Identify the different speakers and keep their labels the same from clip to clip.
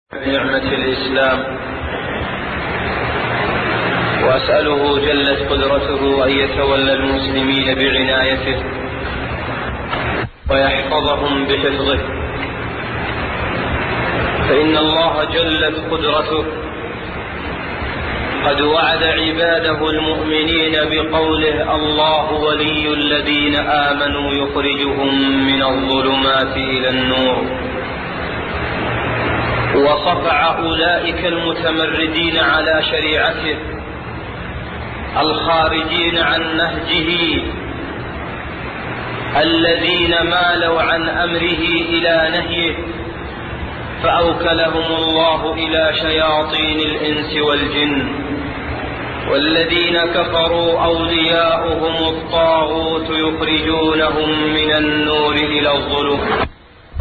Speaker 1: بنعمة الإسلام، وأسأله جلت قدرته أن يتولى المسلمين بعنايته ويحفظهم بحفظه، فإن الله جلت قدرته قد وعد عباده المؤمنين بقوله: الله ولي الذين آمنوا يخرجهم من الظلمات إلى النور. وصفع أولئك المتمردين على شريعته الخارجين عن نهجه الذين مالوا عن أمره إلى نهيه، فأوكلهم الله إلى شياطين الإنس والجن. والذين كفروا أولياؤهم الطاغوت يخرجونهم من النور إلى الظلمات.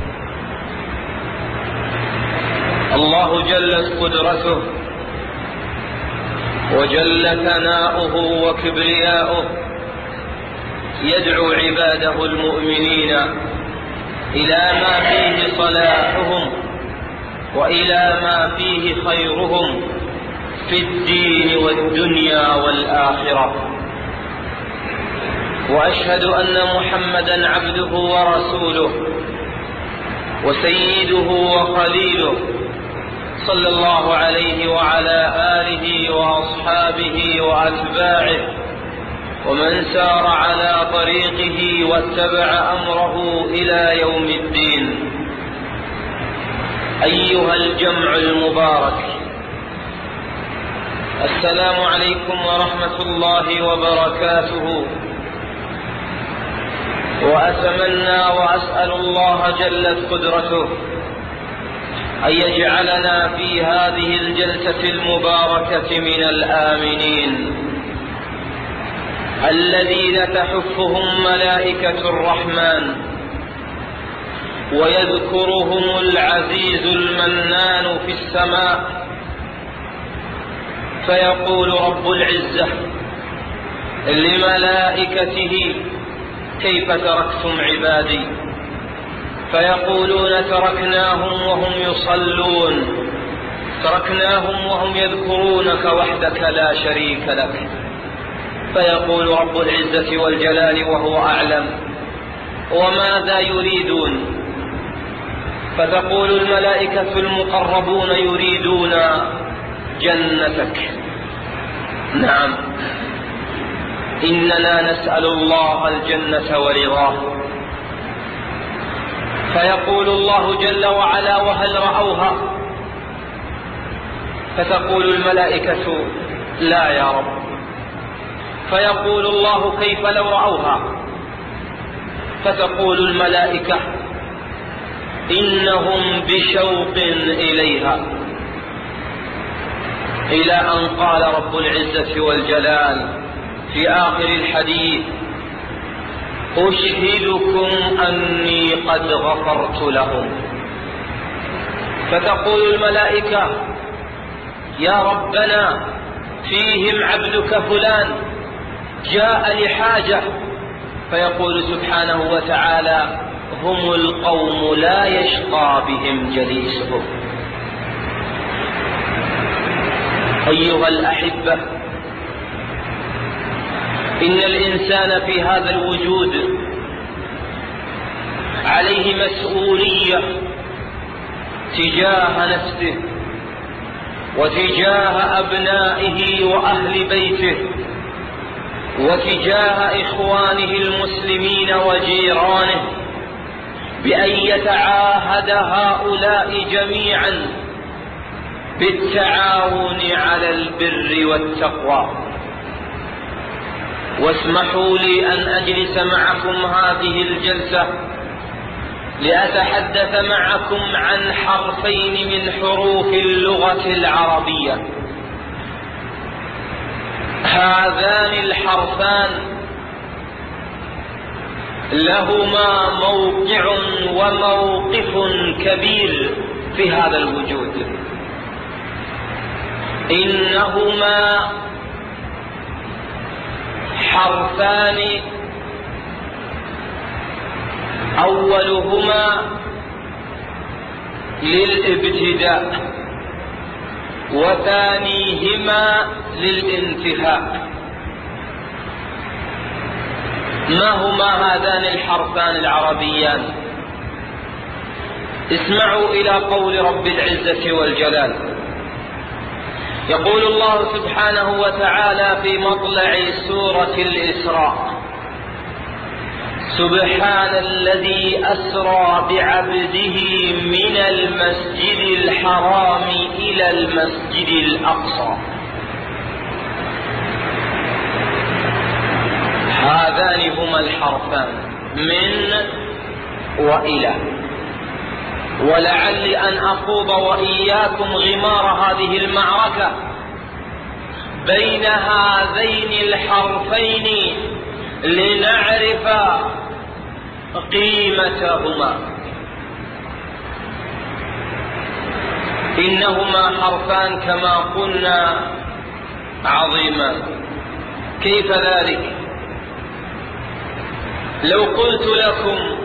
Speaker 1: الله جلت قدرته وجل ثناؤه وكبرياؤه يدعو عباده المؤمنين إلى ما فيه صلاحهم وإلى ما فيه خيرهم في الدين والدنيا والآخرة. وأشهد أن محمدا عبده ورسوله وسيده وخليله صلى الله عليه وعلى آله وأصحابه وأتباعه ومن سار على طريقه واتبع أمره إلى يوم الدين. أيها الجمع المبارك، السلام عليكم ورحمة الله وبركاته. وأتمنى وأسأل الله جلت قدرته أن يجعلنا في هذه الجلسة المباركة من الآمنين الذين تحفهم ملائكة الرحمن ويذكرهم العزيز المنان في السماء، فيقول رب العزة لملائكته: كيف تركتم عبادي؟ فيقولون: تركناهم وهم يصلون، تركناهم وهم يذكرونك وحدك لا شريك لك. فيقول رب العزة والجلال وهو أعلم: وماذا يريدون؟ فتقول الملائكة المقربون: يريدون جنتك. نعم، إننا نسأل الله الجنة ورضاه. فيقول الله جل وعلا: وهل رأوها؟ فتقول الملائكة: لا يا رب. فيقول الله: كيف لو رأوها؟ فتقول الملائكة: إنهم بشوق إليها. إلى أن قال رب العزة والجلال في آخر الحديث: أشهدكم أني قد غفرت لهم. فتقول الملائكة: يا ربنا، فيهم عبدك فلان جاء لحاجة. فيقول سبحانه وتعالى: هم القوم لا يشقى بهم جليسهم. أيها الأحبة، إن الإنسان في هذا الوجود عليه مسؤولية تجاه نفسه وتجاه أبنائه وأهل بيته وتجاه إخوانه المسلمين وجيرانه، بأن يتعاهد هؤلاء جميعا بالتعاون على البر والتقوى. واسمحوا لي أن أجلس معكم هذه الجلسة لأتحدث معكم عن حرفين من حروف اللغة العربية. هذان الحرفان لهما موقع وموقف كبير في هذا الوجود. إنهما حرفان أولهما للابتداء وثانيهما للانتهاء. ما هما هذان الحرفان العربيان؟ اسمعوا إلى قول رب العزة والجلال. يقول الله سبحانه وتعالى في مطلع سورة الإسراء: سبحان الذي أسرى بعبده من المسجد الحرام إلى المسجد الأقصى. هذان هما الحرفان من وإلى. ولعلي أن أخوض وإياكم غمار هذه المعركة بين هذين الحرفين لنعرف قيمتهما. إنهما حرفان كما قلنا عظيمان. كيف ذلك؟ لو قلت لكم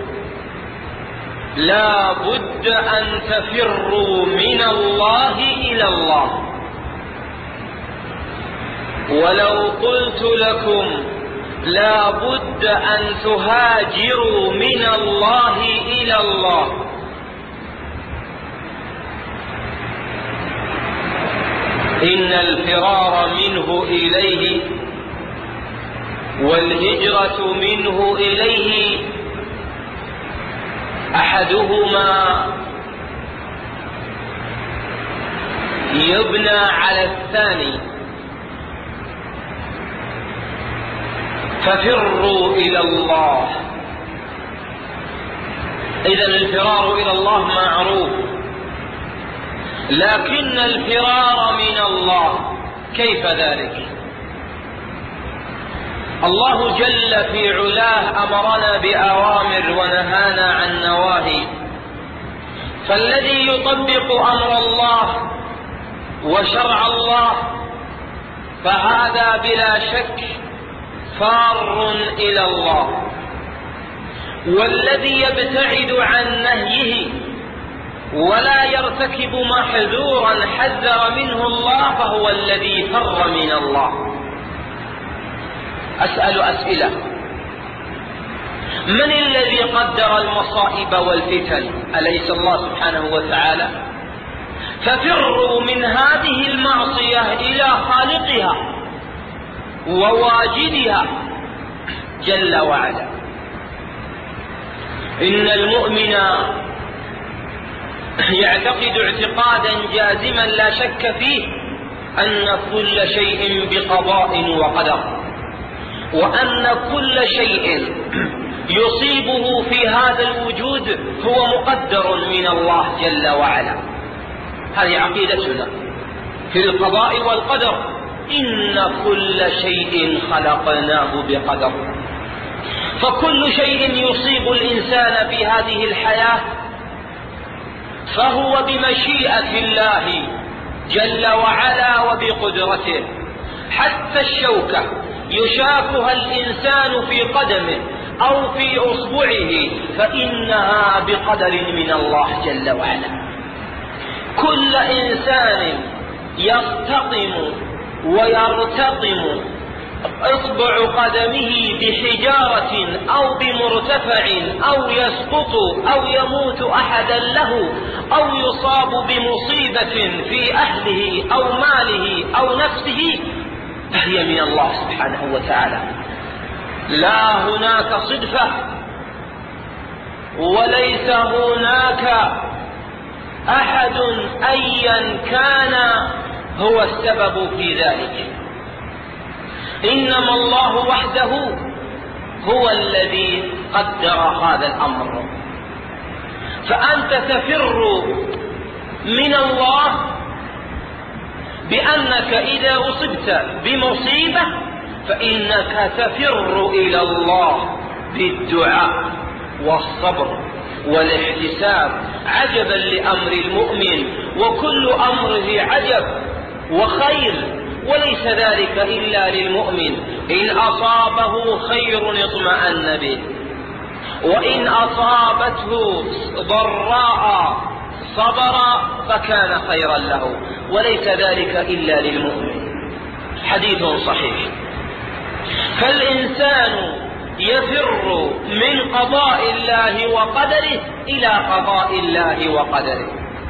Speaker 1: لا بد أن تفروا من الله إلى الله، ولو قلت لكم لا بد أن تهاجروا من الله إلى الله، إن الفرار منه إليه والهجرة منه إليه أحدهما يبنى على الثاني. ففروا إلى الله. إذن الفرار إلى الله معروف، لكن الفرار من الله كيف ذلك؟ الله جل في علاه أمرنا بأوامر ونهانا عن نواهي، فالذي يطبق أمر الله وشرع الله فهذا بلا شك فار إلى الله، والذي يبتعد عن نهيه ولا يرتكب محذورا حذر منه الله فهو الذي فر من الله. أسأل أسئلة: من الذي قدر المصائب والفتن؟ أليس الله سبحانه وتعالى؟ ففروا من هذه المعصية إلى خالقها وواجدها جل وعلا. إن المؤمن يعتقد اعتقادا جازما لا شك فيه أن كل شيء بقضاء وقدر، وأن كل شيء يصيبه في هذا الوجود هو مقدر من الله جل وعلا. هذه عقيدتنا في القضاء والقدر، إن كل شيء خلقناه بقدر. فكل شيء يصيب الإنسان في هذه الحياة فهو بمشيئة الله جل وعلا وبقدرته. حتى الشوكة يشاكها الإنسان في قدمه أو في أصبعه فإنها بقدر من الله جل وعلا. كل إنسان يرتطم ويرتطم إصبع قدمه بحجارة أو بمرتفع أو يسقط أو يموت أحدا له أو يصاب بمصيبة في أهله أو ماله أو نفسه فهي من الله سبحانه وتعالى. لا هناك صدفة وليس هناك أحد أيا كان هو السبب في ذلك، إنما الله وحده هو الذي قدر هذا الأمر. فأنت تفر من الله بأنك إذا أصبت بمصيبة فإنك تفر إلى الله بالدعاء والصبر والاحتساب عجبا لأمر المؤمن، وكل أمره عجب وخير، وليس ذلك إلا للمؤمن. إن أصابه خير اطمأن به، وإن أصابته ضراء صبر فكان خيرا له، وليس ذلك إلا للمؤمن. حديث صحيح. فالإنسان يفر من قضاء الله وقدره إلى قضاء الله وقدره.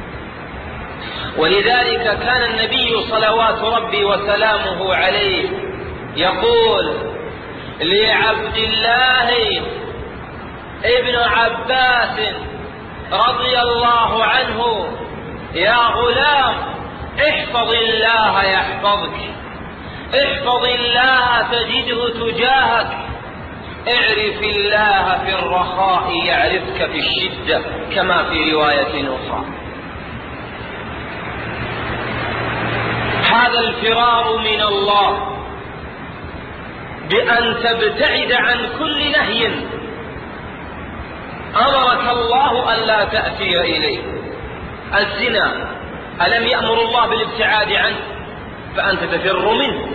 Speaker 1: ولذلك كان النبي صلوات ربي وسلامه عليه يقول لعبد الله ابن عباس رضي الله عنه: يا غلام، احفظ الله يحفظك، احفظ الله تجده تجاهك، اعرف الله في الرخاء يعرفك في الشدة، كما في رواية أخرى. هذا الفرار من الله بأن تبتعد عن كل نهي أمرك الله ألا تأتي إليه. الزنا ألم يأمر الله بالابتعاد عنه؟ فأنت تفر منه.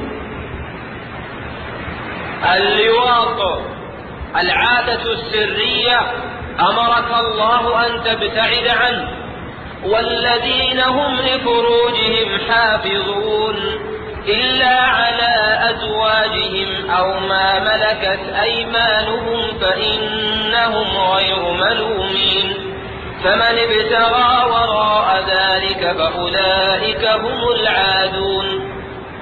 Speaker 1: اللواط العادة السرية أمرك الله أن تبتعد عنه. والذين هم لفروجهم حافظون إلا على أزواجهم أو ما ملكت أيمانهم فإنهم غير ملومين، فمن ابتغى وراء ذلك فأولئك هم العادون.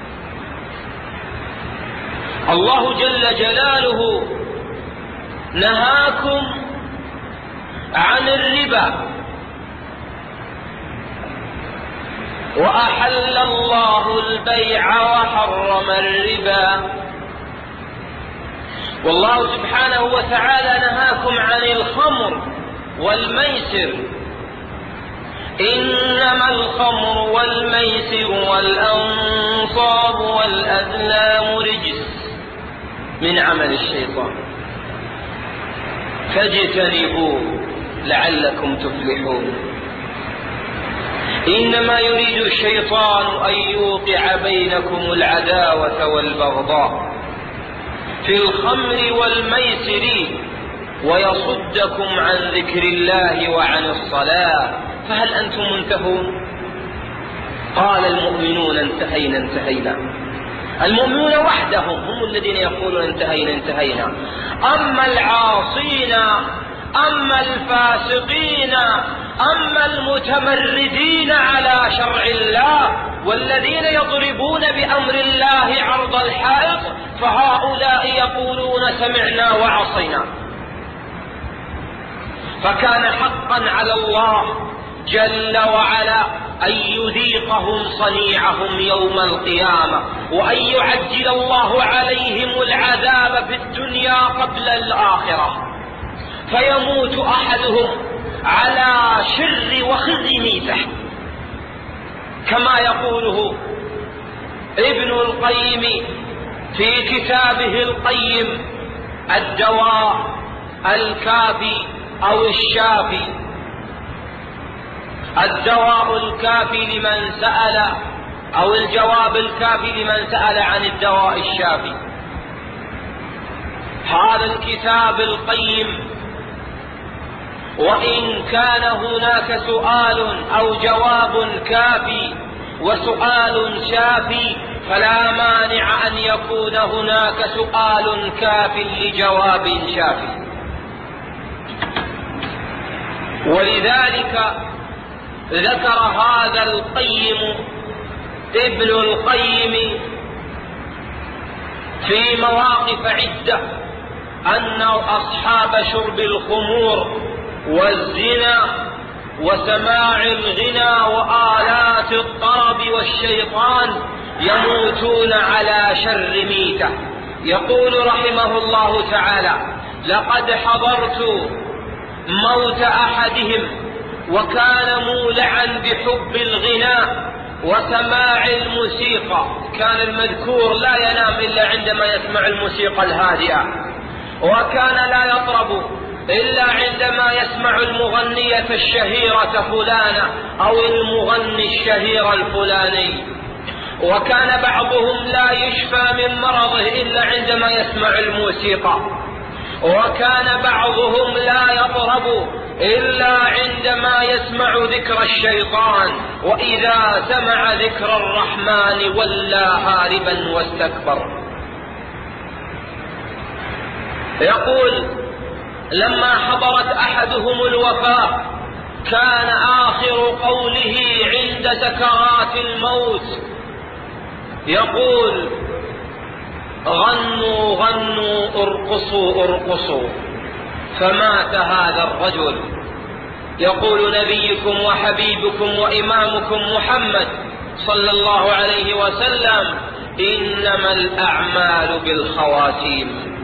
Speaker 1: الله جل جلاله نهاكم عن الربا، وأحل الله البيع وحرم الربا. والله سبحانه وتعالى نهاكم عن الخمر والميسر. إنما الخمر والميسر والأنصاب والأزلام رجس من عمل الشيطان فاجتنبوه لعلكم تفلحون. إنما يريد الشيطان أن يوقع بينكم العداوة والبغضاء في الخمر والميسر ويصدكم عن ذكر الله وعن الصلاة، فهل أنتم منتهون؟ قال المؤمنون انتهينا انتهينا. المؤمنون وحدهم هم الذين يقولون انتهينا انتهينا. أما العاصين، أما الفاسقين، أما المتمردين على شرع الله والذين يضربون بأمر الله عرض الحائط، فهؤلاء يقولون سمعنا وعصينا. فكان حقا على الله جل وعلا أن يذيقهم صنيعهم يوم القيامة، وأن يعجل الله عليهم العذاب في الدنيا قبل الآخرة، فيموت أحدهم على شر وخزي ميته، كما يقوله ابن القيم في كتابه القيم الدواء الكافي أو الشافي. الدواء الكافي لمن سأل، أو الجواب الكافي لمن سأل عن الدواء الشافي. هذا الكتاب القيم وإن كان هناك سؤال أو جواب كافي وسؤال شافي، فلا مانع أن يكون هناك سؤال كاف لجواب شافي. ولذلك ذكر هذا القيم ابن القيم في مواقف عدة أن أصحاب شرب الخمور والزنا وسماع الغنى وآلات الطرب والشيطان يموتون على شر ميتة. يقول رحمه الله تعالى: لقد حضرت موت أحدهم وكان مولعا بحب الغناء وسماع الموسيقى. كان المذكور لا ينام إلا عندما يسمع الموسيقى الهادئة، وكان لا يطرب إلا عندما يسمع المغنية الشهيرة فلانة أو المغني الشهير الفلاني، وكان بعضهم لا يشفى من مرضه إلا عندما يسمع الموسيقى، وكان بعضهم لا يطرب إلا عندما يسمع ذكر الشيطان، وإذا سمع ذكر الرحمن ولى هاربا واستكبر. يقول: لما حضرت أحدهم الوفاة كان آخر قوله عند سكرات الموت يقول: غنوا غنوا ارقصوا ارقصوا. فمات هذا الرجل. يقول نبيكم وحبيبكم وإمامكم محمد صلى الله عليه وسلم: إنما الأعمال بالخواتيم.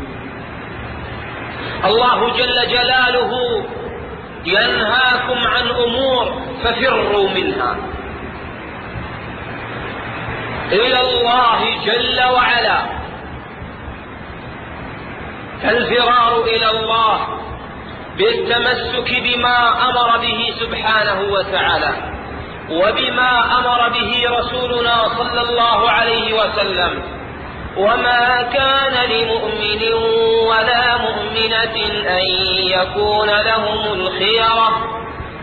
Speaker 1: الله جل جلاله ينهاكم عن أمور ففروا منها إلى الله جل وعلا. فالفرار إلى الله بالتمسك بما أمر به سبحانه وتعالى وبما أمر به رسولنا صلى الله عليه وسلم. وما كان لمؤمن ولا مؤمنة أن يكون لهم الخيرة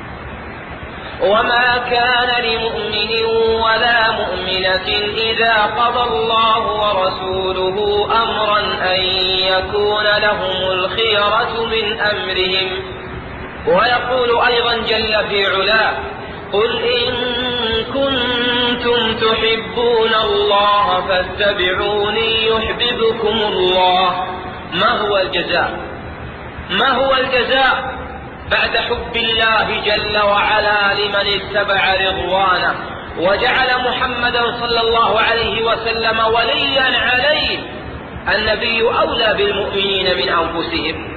Speaker 1: وما كان لمؤمن ولا مؤمنة إذا قضى الله ورسوله أمرا أن يكون لهم الخيرة من أمرهم. ويقول أيضا جل في علاه: قل إن كنتم تحبون الله فاتبعوني يحببكم الله. ما هو الجزاء؟ ما هو الجزاء بعد حب الله جل وعلا لمن اتبع رضوانه وجعل محمدا صلى الله عليه وسلم وليا عليه؟ النبي أولى بالمؤمنين من أنفسهم.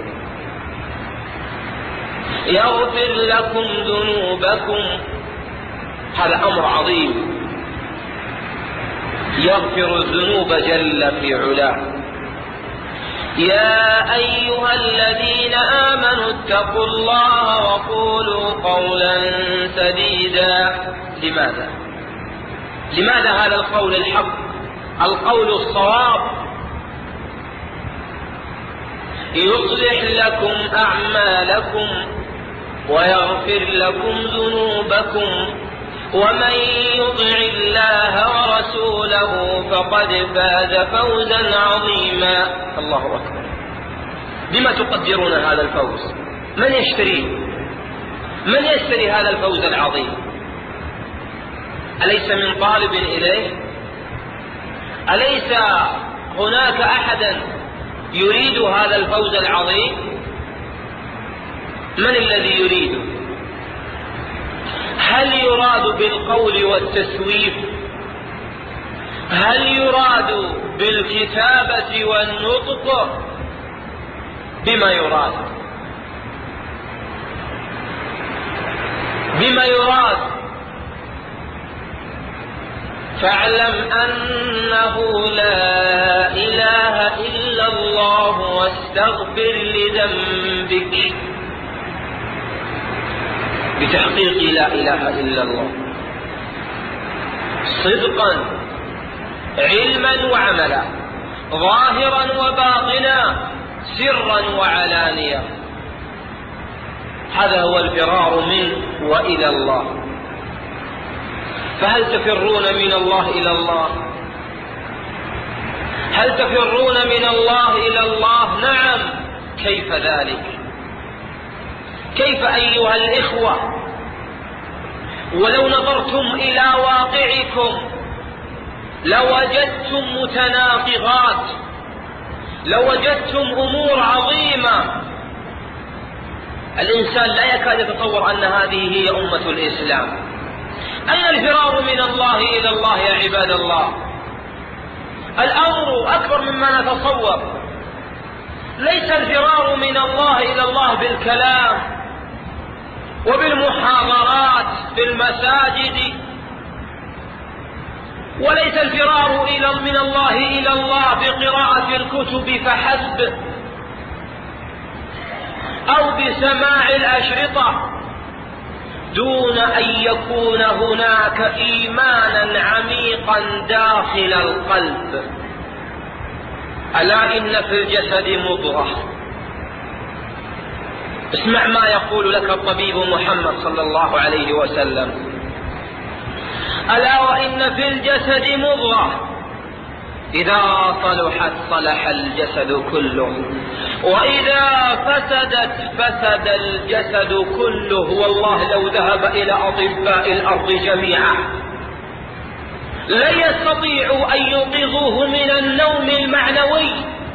Speaker 1: يغفر لكم ذنوبكم، هذا أمر عظيم. يغفر الذنوب جل في علاه. يا أيها الذين آمنوا اتقوا الله وقولوا قولا سديدا. لماذا هذا القول الحق، القول الصواب؟ يصلح لكم أعمالكم ويغفر لكم ذنوبكم ومن يطع الله ورسوله فقد فاز فوزا عظيما. الله أكبر. بما تقدرون هذا الفوز؟ من يشتريه؟ من يشتري هذا الفوز العظيم؟ أليس من طالب إليه؟ أليس هناك أحدا يريد هذا الفوز العظيم؟ من الذي يريده؟ هل يراد بالقول والتسويف؟ هل يراد بالكتابة والنطق؟ بما يراد؟ بما يراد؟ فاعلم أنه لا إله إلا الله واستغفر لذنبك، بتحقيق لا إله إلا الله صدقا علما وعملا، ظاهرا وباطنا، سرا وعلانية. هذا هو الفرار منه وإلى الله. فهل تفرون من الله إلى الله؟ هل تفرون من الله إلى الله؟ نعم. كيف ذلك؟ كيف أيها الإخوة؟ ولو نظرتم إلى واقعكم لوجدتم متناقضات، لوجدتم أمور عظيمة. الإنسان لا يكاد يتصور أن هذه هي أمة الإسلام، أن الفرار من الله إلى الله. يا عباد الله، الأمر أكبر مما نتصور. ليس الفرار من الله إلى الله بالكلام وبالمحاضرات في المساجد، وليس الفرار من الله إلى الله بقراءة الكتب فحسب أو بسماع الأشرطة دون أن يكون هناك إيمانا عميقا داخل القلب. ألا إن في الجسد مضغة اسمع ما يقول لك الطبيب محمد صلى الله عليه وسلم: ألا وإن في الجسد مضغة إذا صلحت صلح الجسد كله وإذا فسدت فسد الجسد كله. والله لو ذهب إلى أطباء الأرض جميعا لن يستطيعوا أن يوقظوه من النوم المعنوي،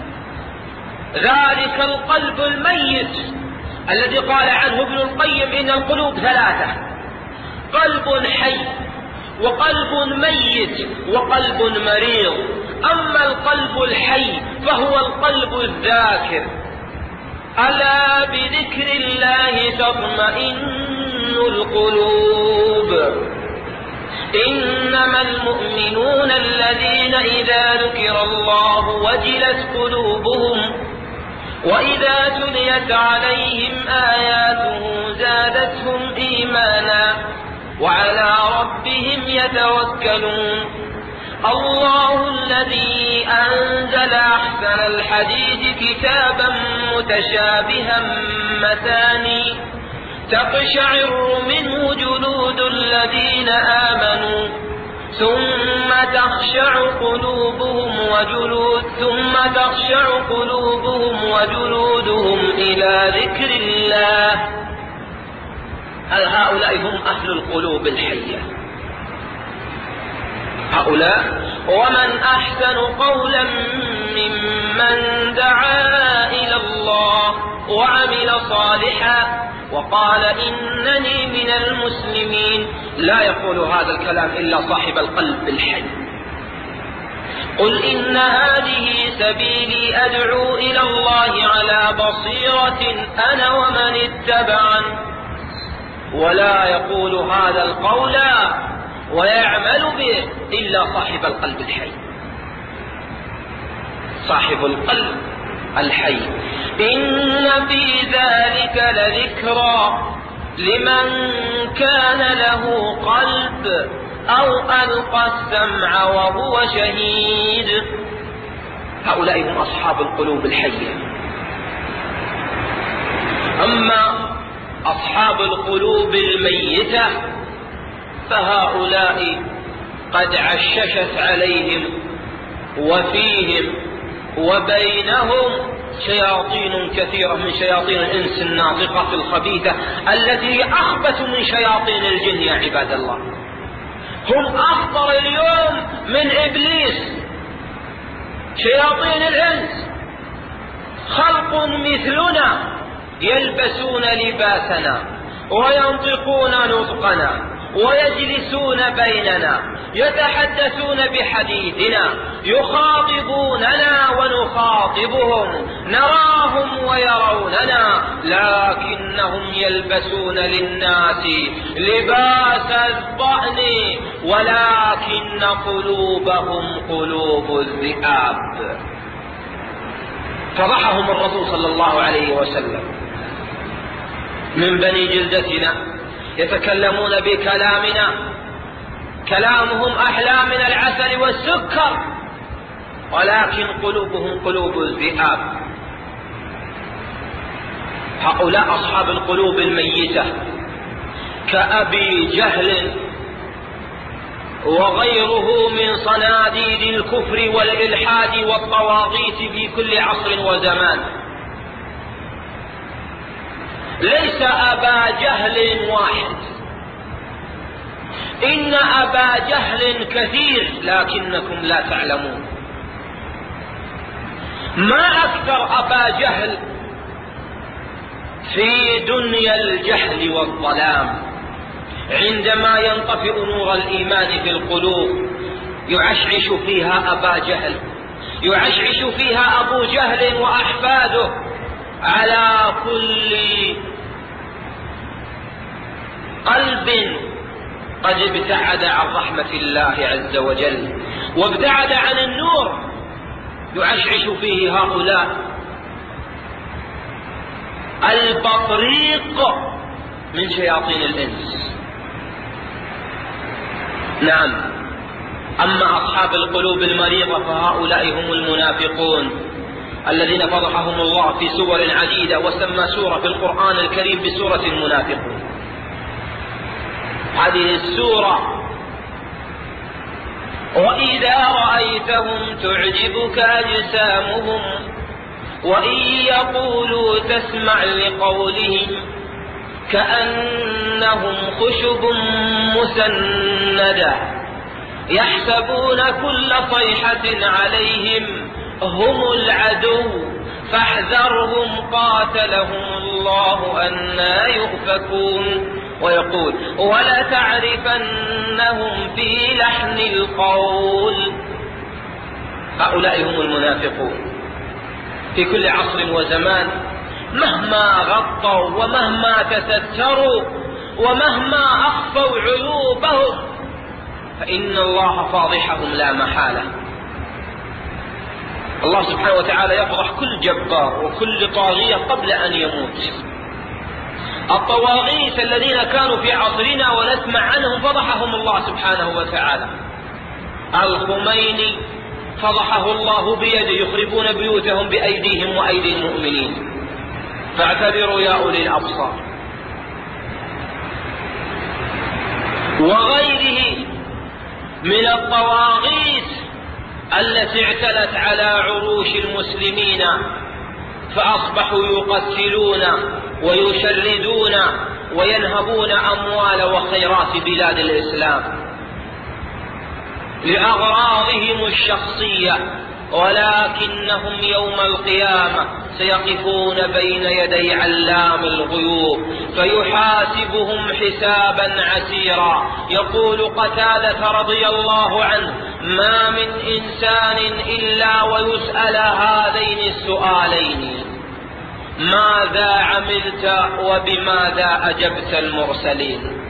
Speaker 1: ذلك القلب الميت الذي قال عنه ابن القيم: إن القلوب ثلاثة: قلب حي وقلب ميت وقلب مريض. أما القلب الحي فهو القلب الذاكر. ألا بذكر الله تطمئن القلوب. إنما المؤمنون الذين إذا ذكر الله وجلت قلوبهم وإذا تليت عليهم آياته زادتهم إيمانا وعلى ربهم يتوكلون. الله الذي أنزل أحسن الحديث كتابا متشابها مثاني تقشعر منه جلود الذين آمنوا ثم تخشع قلوبهم وجلودهم إلى ذكر الله. هؤلاء هم أهل القلوب الحية. هؤلاء: ومن أحسن قولا ممن دعا إلى الله وعمل صالحا وقال إنني من المسلمين. لا يقول هذا الكلام إلا صاحب القلب الحي. قل إن هذه سبيلي أدعو إلى الله على بصيرة أنا ومن اتبعني. ولا يقول هذا القول ويعمل به إلا صاحب القلب الحي. صاحب القلب الحي. إن في ذلك لذكرى لمن كان له قلب أو ألقى السمع وهو شهيد. هؤلاء هم أصحاب القلوب الحية. أما أصحاب القلوب الميتة فهؤلاء قد عششت عليهم وفيهم وبينهم شياطين كثيرة من شياطين الإنس الناطقة الخبيثة التي أخبث من شياطين الجن يا عباد الله. هم أخطر اليوم من إبليس. شياطين الإنس خلق مثلنا يلبسون لباسنا وينطقون نطقنا ويجلسون بيننا يتحدثون بحديثنا يخاطبوننا ونخاطبهم نراهم ويروننا، لكنهم يلبسون للناس لباس الضأن ولكن قلوبهم قلوب الذئاب. فضحهم الرسول صلى الله عليه وسلم: من بني جلدتنا يتكلمون بكلامنا كلامهم أحلى من العسل والسكر ولكن قلوبهم قلوب الذئاب. هؤلاء أصحاب القلوب الميتة كأبي جهل وغيره من صناديد الكفر والإلحاد والطواغيت في كل عصر وزمان. ليس أبا جهل واحد، إن أبا جهل كثير لكنكم لا تعلمون. ما أكثر أبا جهل في دنيا الجهل والظلام. عندما ينطفئ نور الإيمان في القلوب يعشعش فيها أبا جهل، يعشعش فيها أبو جهل وأحفاده على كل قلب قد ابتعد عن رحمة الله عز وجل وابتعد عن النور يعشعش فيه هؤلاء البطريق من شياطين الإنس. نعم. أما أصحاب القلوب المريضة فهؤلاء هم المنافقون الذين فضحهم الله في سور عديدة، وسمى سورة في القرآن الكريم بسورة المنافقون. هذه السورة: وإذا رأيتهم تعجبك أجسامهم وإن يقولوا تسمع لقولهم كأنهم خشب مسندة يحسبون كل صيحة عليهم هم العدو فاحذرهم قاتلهم الله أنى يؤفكون. ويقول: ولتعرفنهم في لحن القول. هؤلاء هم المنافقون في كل عصر وزمان، مهما غطوا ومهما تستروا ومهما أخفوا عيوبهم فإن الله فاضحهم لا محالة. الله سبحانه وتعالى يفضح كل جبار وكل طاغية قبل أن يموت. الطواغيت الذين كانوا في عصرنا ونسمع عنهم فضحهم الله سبحانه وتعالى. الخميني فضحه الله بيده، يخربون بيوتهم بأيديهم وأيدي المؤمنين، فاعتبروا يا أولي الأبصار. وغيره من الطواغيت التي اعتلت على عروش المسلمين فأصبحوا يقتلون ويشردون وينهبون أموال وخيرات بلاد الإسلام لأغراضهم الشخصية، ولكنهم يوم القيامة سيقفون بين يدي علام الغيوب فيحاسبهم حسابا عسيرا. يقول قتادة رضي الله عنه: ما من إنسان إلا ويسأل هذين السؤالين: ماذا عملت وبماذا أجبت المرسلين؟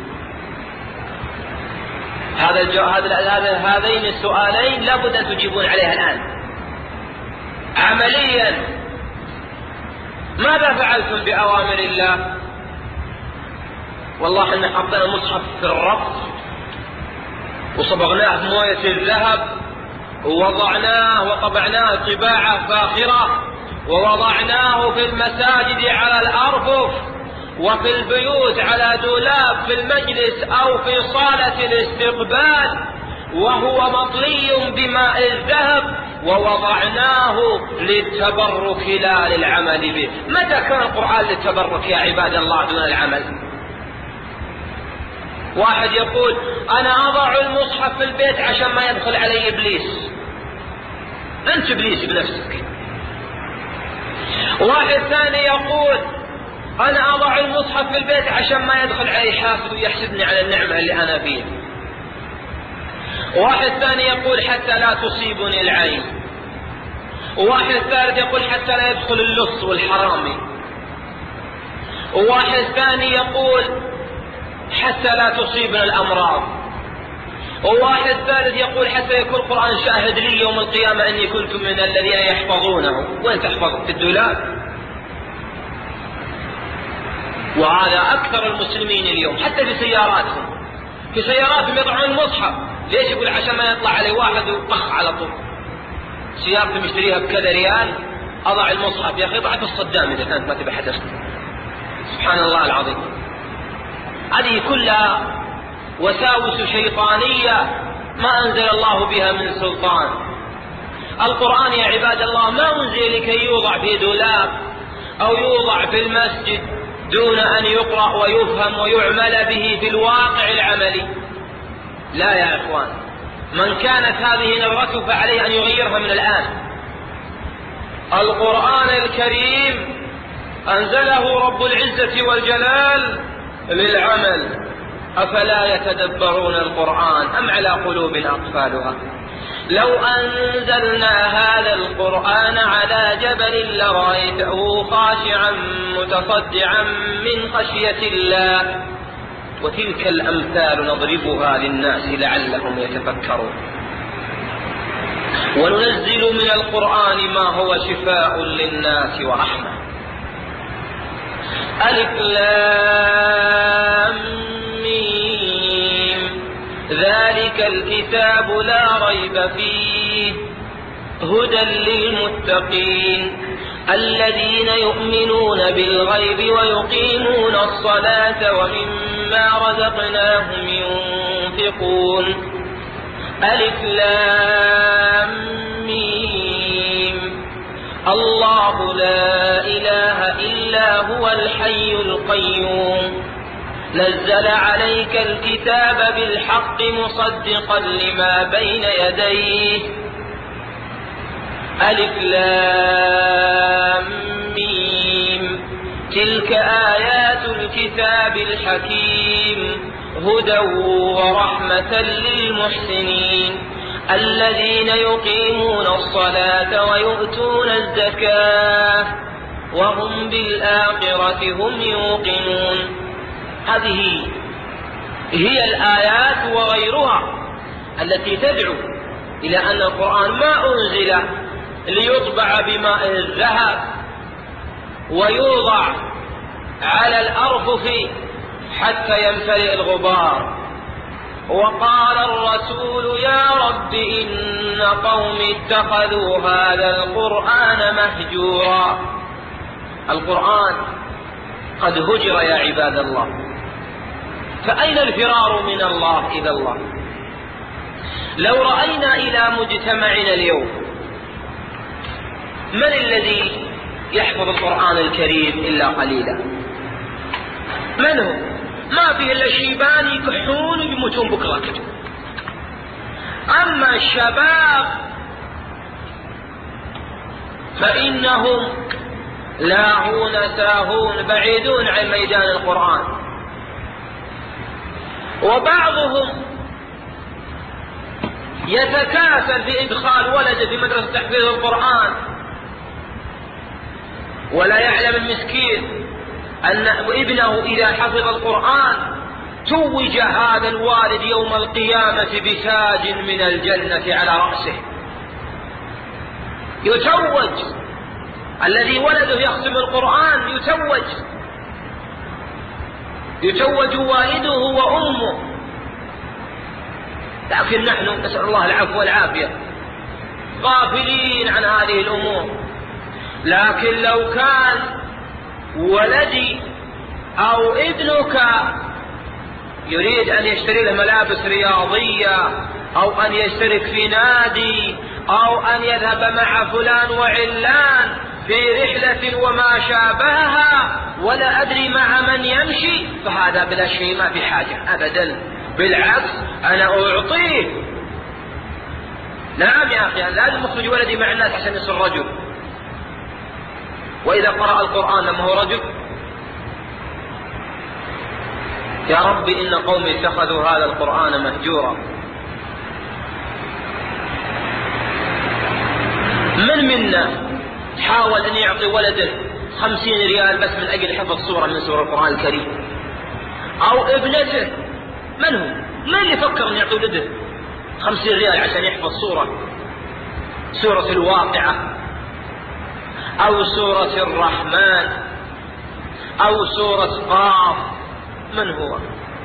Speaker 1: هذين السؤالين لابد أن تجيبون عليها الآن عمليا. ماذا فعلتم بأوامر الله؟ والله إن حطينا المصحف في الرف وصبغناه بموية الذهب ووضعناه وطبعناه طباعة فاخرة ووضعناه في المساجد على الأرفف وفي البيوت على دولاب في المجلس أو في صالة الاستقبال وهو مطلي بماء الذهب ووضعناه للتبرك لا للعمل به. متى كان القرآن للتبرك يا عباد الله دون العمل؟ واحد يقول: أنا أضع المصحف في البيت عشان ما يدخل علي إبليس. أنت إبليس بنفسك. واحد ثاني يقول: أنا أضع المصحف في البيت عشان ما يدخل علي حاسد ويحسدني على النعمة اللي أنا فيها. واحد ثاني يقول: حتى لا تصيبني العين. وواحد ثالث يقول: حتى لا يدخل اللص والحرامي. وواحد ثاني يقول: حتى لا تصيبنا الأمراض. وواحد ثالث يقول: حتى يكون القرآن شاهد لي يوم القيامة أني كنت من الذين يحفظونه. وين تحفظ؟ في الدولاب. وهذا أكثر المسلمين اليوم حتى في سياراتهم. في سياراتهم يضعون المصحف. ليش؟ يقول عشان ما يطلع علي واحد ويطخ على طول. سيارتي مشتريها بكذا ريال، أضع المصحف. يا أخي ضعت الصدام إذا كانت ما تبي حدث. سبحان الله العظيم. هذه كلها وساوس شيطانية ما أنزل الله بها من سلطان. القرآن يا عباد الله ما أنزل لكي يوضع في دولاب أو يوضع في المسجد دون أن يقرأ ويفهم ويعمل به في الواقع العملي. لا يا إخوان، من كانت هذه نظرته فعليه أن يغيرها من الآن. القرآن الكريم أنزله رب العزة والجلال للعمل، أفلا يتدبرون القرآن أم على قلوب أقفالها؟ لو أنزلنا هذا القرآن على جبل لرأيته خاشعا متصدعا من خشية الله. وتلك الأمثال نضربها للناس لعلهم يتفكرون. وننزل من القرآن ما هو شفاء للناس ورحمة. ألف لام ميم ذلك الكتاب لا ريب فيه هدى للمتقين الذين يؤمنون بالغيب ويقيمون الصلاة ومما رزقناهم ينفقون. ألف لام ميم. الله لا إله إلا هو الحي القيوم نزل عليك الكتاب بالحق مصدقا لما بين يديه. ألف لام ميم. تلك آيات الكتاب الحكيم هدى ورحمة للمحسنين الذين يقيمون الصلاة ويؤتون الزكاة وهم بالآخرة هم يوقنون. هذه هي الآيات وغيرها التي تدعو إلى أن القرآن ما أنزل ليطبع بماء الذهب ويوضع على الأرفف حتى يمتلئ الغبار. وقال الرسول يا رب إن قومي اتخذوا هذا القرآن مهجورا. القرآن قد هجر يا عباد الله، فأين الفرار من الله إلى الله؟ لو رأينا إلى مجتمعنا اليوم من الذي يحفظ القرآن الكريم إلا قليلا؟ من هو؟ ما فيه إلا شيبان يكحون ويموتون بكرة كده. أما الشباب فإنهم لاهون ساهون بعيدون عن ميدان القرآن. وبعضهم يتكاسل في إدخال ولده في مدرسة تحفيظ القرآن، ولا يعلم المسكين أن ابنه إذا حفظ القرآن توج هذا الوالد يوم القيامة بتاج من الجنة على رأسه. يتوج الذي ولده يختم القرآن، يتوج والده وأمه. لكن نحن نسأل الله العفو والعافية غافلين عن هذه الأمور. لكن لو كان ولدي أو ابنك يريد أن يشتري له ملابس رياضية أو أن يشترك في نادي أو أن يذهب مع فلان وعلان في رحلة وما شابهها ولا أدري مع من يمشي، فهذا بلا شيء ما في حاجة أبدا، بالعكس أنا أعطيه. نعم يا أخي، أنا لازم أخرج ولدي مع الناس عشان يصير رجل، وإذا قرأ القرآن لما هو رجل. يا رب إن قومي اتخذوا هذا القرآن مهجورا. من منا حاول أن يعطي ولده 50 ريال بس من أجل حفظ سورة من سور القرآن الكريم؟ أو ابنته، من هو؟ من اللي فكر أن يعطي ولده 50 ريال عشان يحفظ سورة الواقعة أو سورة الرحمن أو سورة قاف؟ من هو؟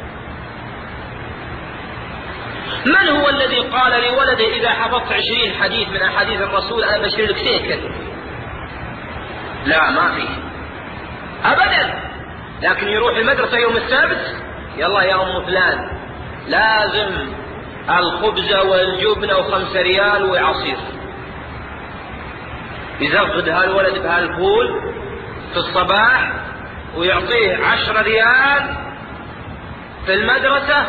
Speaker 1: من هو الذي قال لولده إذا حفظت 20 حديث من أحاديث الرسول أنا بشتري لك سيكل؟ لا، ما فيه أبدا. لكن يروح المدرسة يوم السبت، يلا يا أم فلان لازم الخبز والجبنة و5 ريال وعصير. يزغد هالولد بهالفول في الصباح ويعطيه 10 ريال في المدرسة،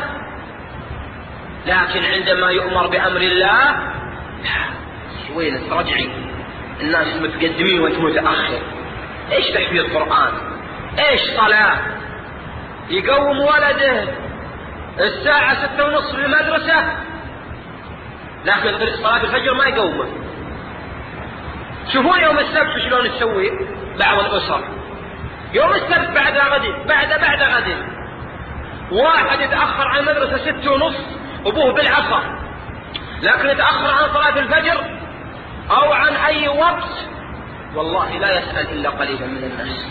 Speaker 1: لكن عندما يؤمر بأمر الله وين ترجعي؟ الناس متقدمين وانت متأخر. ايش تحفيظ قرآن؟ ايش صلاة؟ يقوم ولده الساعة 6:30 في المدرسة، لكن صلاة الفجر ما يقومه. شوفون يوم السبت شلون تسوي بعض الأسر. يوم السبت بعد غد واحد يتأخر عن المدرسة 6:30 أبوه بالعصر، لكن يتأخر عن صلاة الفجر أو عن أي وقت والله لا يسأل إلا قليلا من الناس.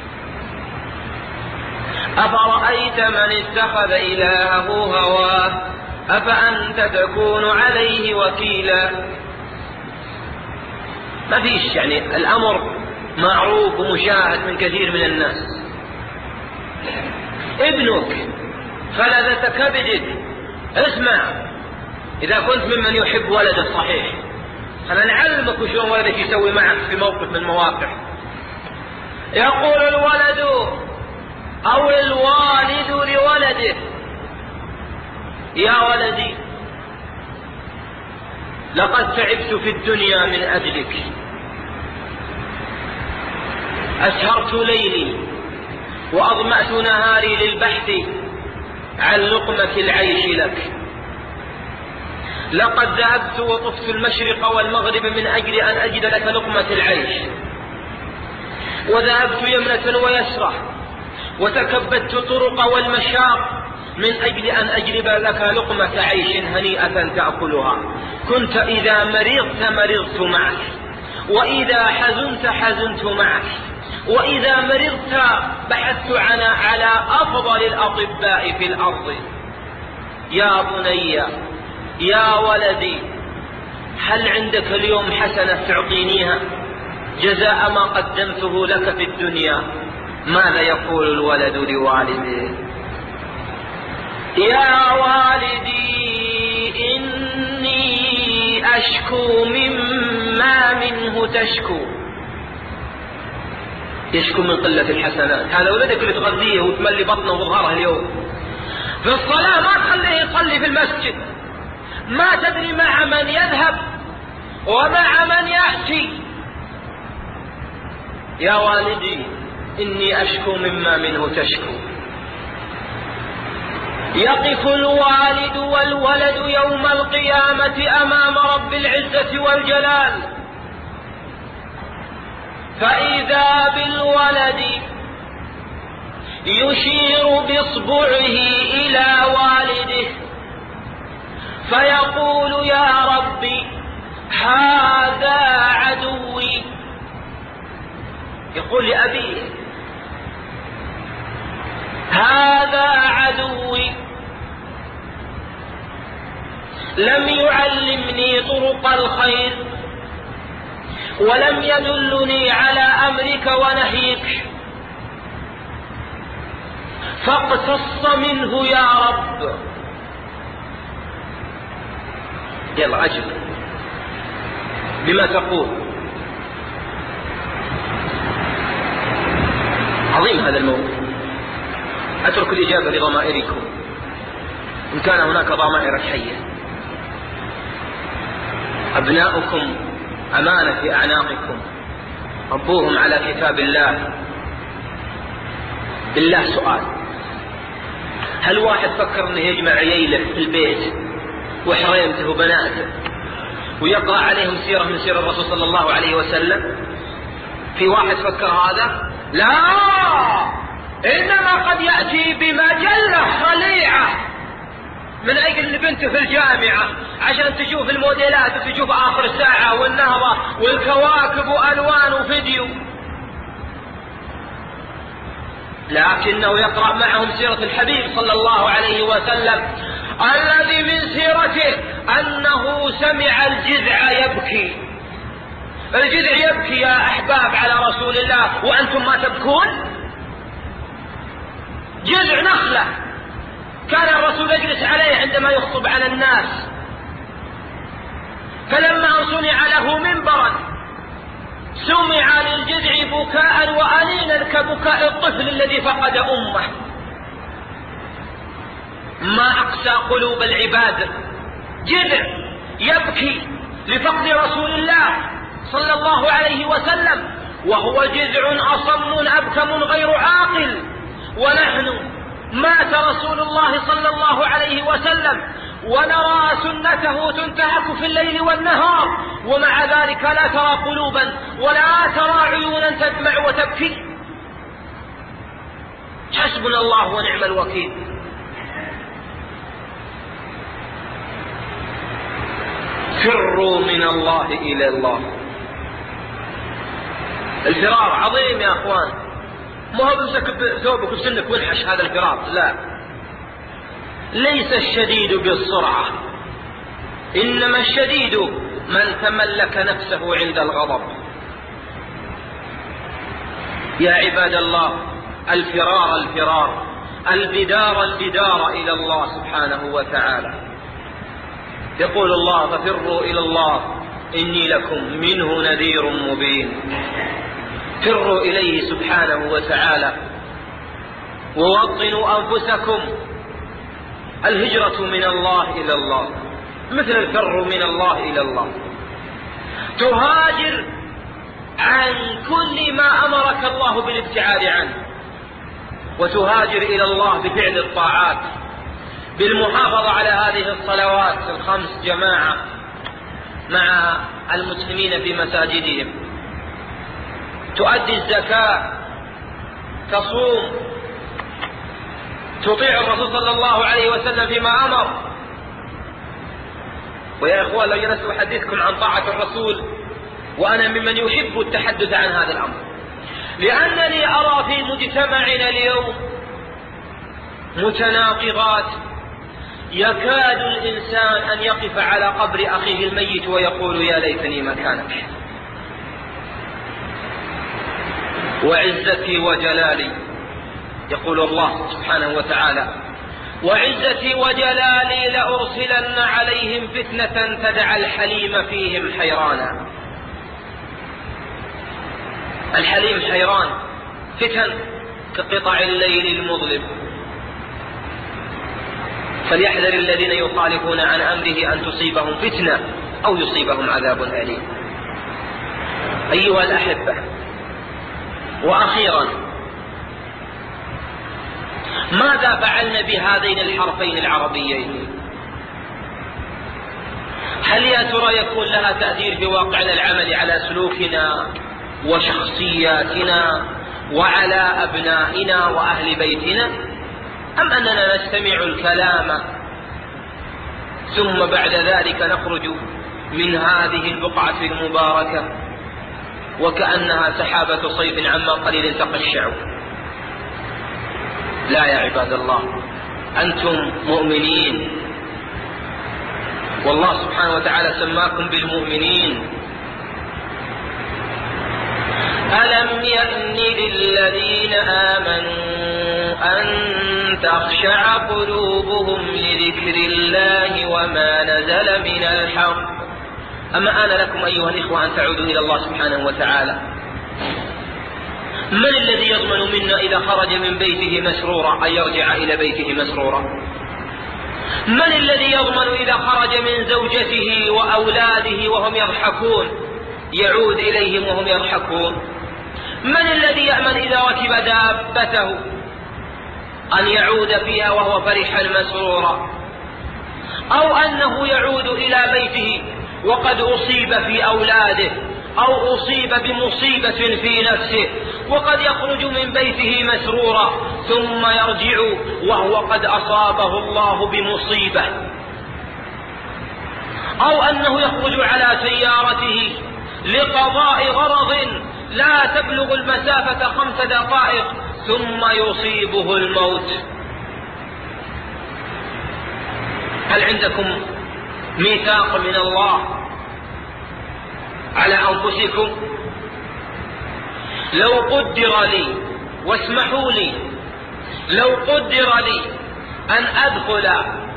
Speaker 1: أفرأيت من اتخذ إلهه هواه أفأنت تكون عليه وكيلا. ما فيش، يعني الأمر معروف ومشاهد من كثير من الناس. ابنك فلذة كبدك، اسمع، إذا كنت ممن يحب ولده صحيح، أنا نعلمك وشون ولدك يسوي معك في موقف من المواقف. يقول الولد أو الوالد لولده: يا ولدي، لقد تعبت في الدنيا من أجلك، أسهرت ليلي وأظمأت نهاري للبحث عن لقمة العيش لك، لقد ذهبت وطفت المشرق والمغرب من أجل أن أجد لك لقمة العيش، وذهبت يمنة ويسرة وتكبدت الطرق والمشاق من أجل أن أجلب لك لقمة عيش هنيئة تأكلها. كنت إذا مرضت معك، وإذا حزنت معك، وإذا مرضت بحثت على أفضل الأطباء في الأرض. يا بني، يا ولدي، هل عندك اليوم حسنة تعطينيها جزاء ما قدمته لك في الدنيا؟ ماذا يقول الولد لوالده؟ يا والدي، إني أشكو مما منه تشكو. يشكو من قلة الحسنات. هذا ولدك اللي تغذيه وتملي بطنه وظهره اليوم في الصلاة، ما تخليه يصلي في المسجد، ما تدري مع من يذهب ومع من يأتي. يا والدي، إني أشكو مما منه تشكو. يقف الوالد والولد يوم القيامة أمام رب العزة والجلال، فإذا بالولد يشير بإصبعه إلى والده فيقول: يا ربي، هذا عدوي. يقول لأبيه: هذا عدوي، لم يعلمني طرق الخير، ولم يدلني على أمرك ونهيك، فاقتص منه يا رب. يلا عجب بما تقول، عظيم هذا الموضوع. أترك الإجابة لضمائركم إن كان هناك ضمائر حية. أبناؤكم أمانة في أعناقكم، ربوهم على كتاب الله. بالله سؤال: هل واحد فكر أنه يجمع عييله في البيت وحريمته وبناته ويقرأ عليهم سيرة من سير الرسول صلى الله عليه وسلم؟ في واحد فكر هذا؟ لا، إنما قد يأتي بمجلة خليعة من أجل أن بنته في الجامعة عشان تشوف الموديلات وتشوف آخر الساعة والنهضة والكواكب وألوان وفيديو، لكنه يقرأ معهم سيرة الحبيب صلى الله عليه وسلم الذي من سيرته أنه سمع الجذع يبكي. الجذع يبكي يا أحباب على رسول الله وأنتم ما تبكون. جذع نخلة كان الرسول يجلس عليه عندما يخطب على الناس، فلما صنع له منبرا سمع للجذع بكاء وأنينا كبكاء الطفل الذي فقد أمه. ما أقسى قلوب العباد، جذع يبكي لفقد رسول الله صلى الله عليه وسلم، وهو جذع أصم أبكم غير عاقل. ونحن مات رسول الله صلى الله عليه وسلم ونرى سنته تنتهك في الليل والنهار، ومع ذلك لا ترى قلوبا ولا ترى عيونا تدمع وتبكي. حسبنا الله ونعم الوكيل. فروا من الله إلى الله. الفرار عظيم يا أخوان، ما هو بمسك ثوبك وسنك وانحش، هذا الفرار لا. ليس الشديد بالسرعة، إنما الشديد من تملك نفسه عند الغضب. يا عباد الله، الفرار البدار إلى الله سبحانه وتعالى. يقول الله: ففروا إلى الله إني لكم منه نذير مبين. فروا إليه سبحانه وتعالى ووطنوا أنفسكم. الهجرة من الله إلى الله مثل الفر من الله إلى الله. تهاجر عن كل ما أمرك الله بالابتعاد عنه، وتهاجر إلى الله بفعل الطاعات، بالمحافظة على هذه الصلوات الخمس جماعة مع المسلمين في مساجدهم، تؤدي الزكاة، تصوم، تطيع الرسول صلى الله عليه وسلم فيما أمر. ويا إخوان، لو جلست أحدثكم عن طاعة الرسول وأنا ممن يحب التحدث عن هذا الأمر، لأنني أرى في مجتمعنا اليوم متناقضات يكاد الإنسان أن يقف على قبر أخيه الميت ويقول: يا ليتني مكانك. وعزتي وجلالي، يقول الله سبحانه وتعالى: وعزتي وجلالي لأرسلن عليهم فتنة تدعى الحليم فيهم حيرانا. الحليم حيران، فتن كقطع الليل المظلم. فليحذر الذين يخالفون عن أمره أن تصيبهم فتنة أو يصيبهم عذاب أليم. أيها الأحبة، وأخيرا، ماذا فعلنا بهذين الحرفين العربيين؟ هل يا ترى يكون لها تأثير في واقعنا العملي على سلوكنا وشخصياتنا وعلى أبنائنا وأهل بيتنا، أم أننا نستمع الكلام ثم بعد ذلك نخرج من هذه البقعة المباركة وكأنها سحابة صيف عما قليل تقشع؟ لا يا عباد الله، أنتم مؤمنين، والله سبحانه وتعالى سماكم بالمؤمنين. ألم يأن للذين آمنوا أن تخشع قلوبهم لذكر الله وما نزل من الحق. أما آن لكم أيها الإخوة أن تعودوا إلى الله سبحانه وتعالى. من الذي يضمن منا إذا خرج من بيته مسرورا أن يرجع إلى بيته مسرورا؟ من الذي يضمن إذا خرج من زوجته وأولاده وهم يضحكون يعود إليهم وهم يضحكون؟ من الذي يأمن إذا ركب دابته أن يعود فيها وهو فرحا مسرورا؟ أو أنه يعود إلى بيته وقد أصيب في أولاده أو أصيب بمصيبة في نفسه وقد يخرج من بيته مسرورا ثم يرجع وهو قد أصابه الله بمصيبة؟ أو أنه يخرج على سيارته لقضاء غرض لا تبلغ المسافة 5 دقائق ثم يصيبه الموت؟ هل عندكم ميثاق من الله على أنفسكم؟ لو قدر لي، واسمحوا لي، لو قدر لي أن أدخل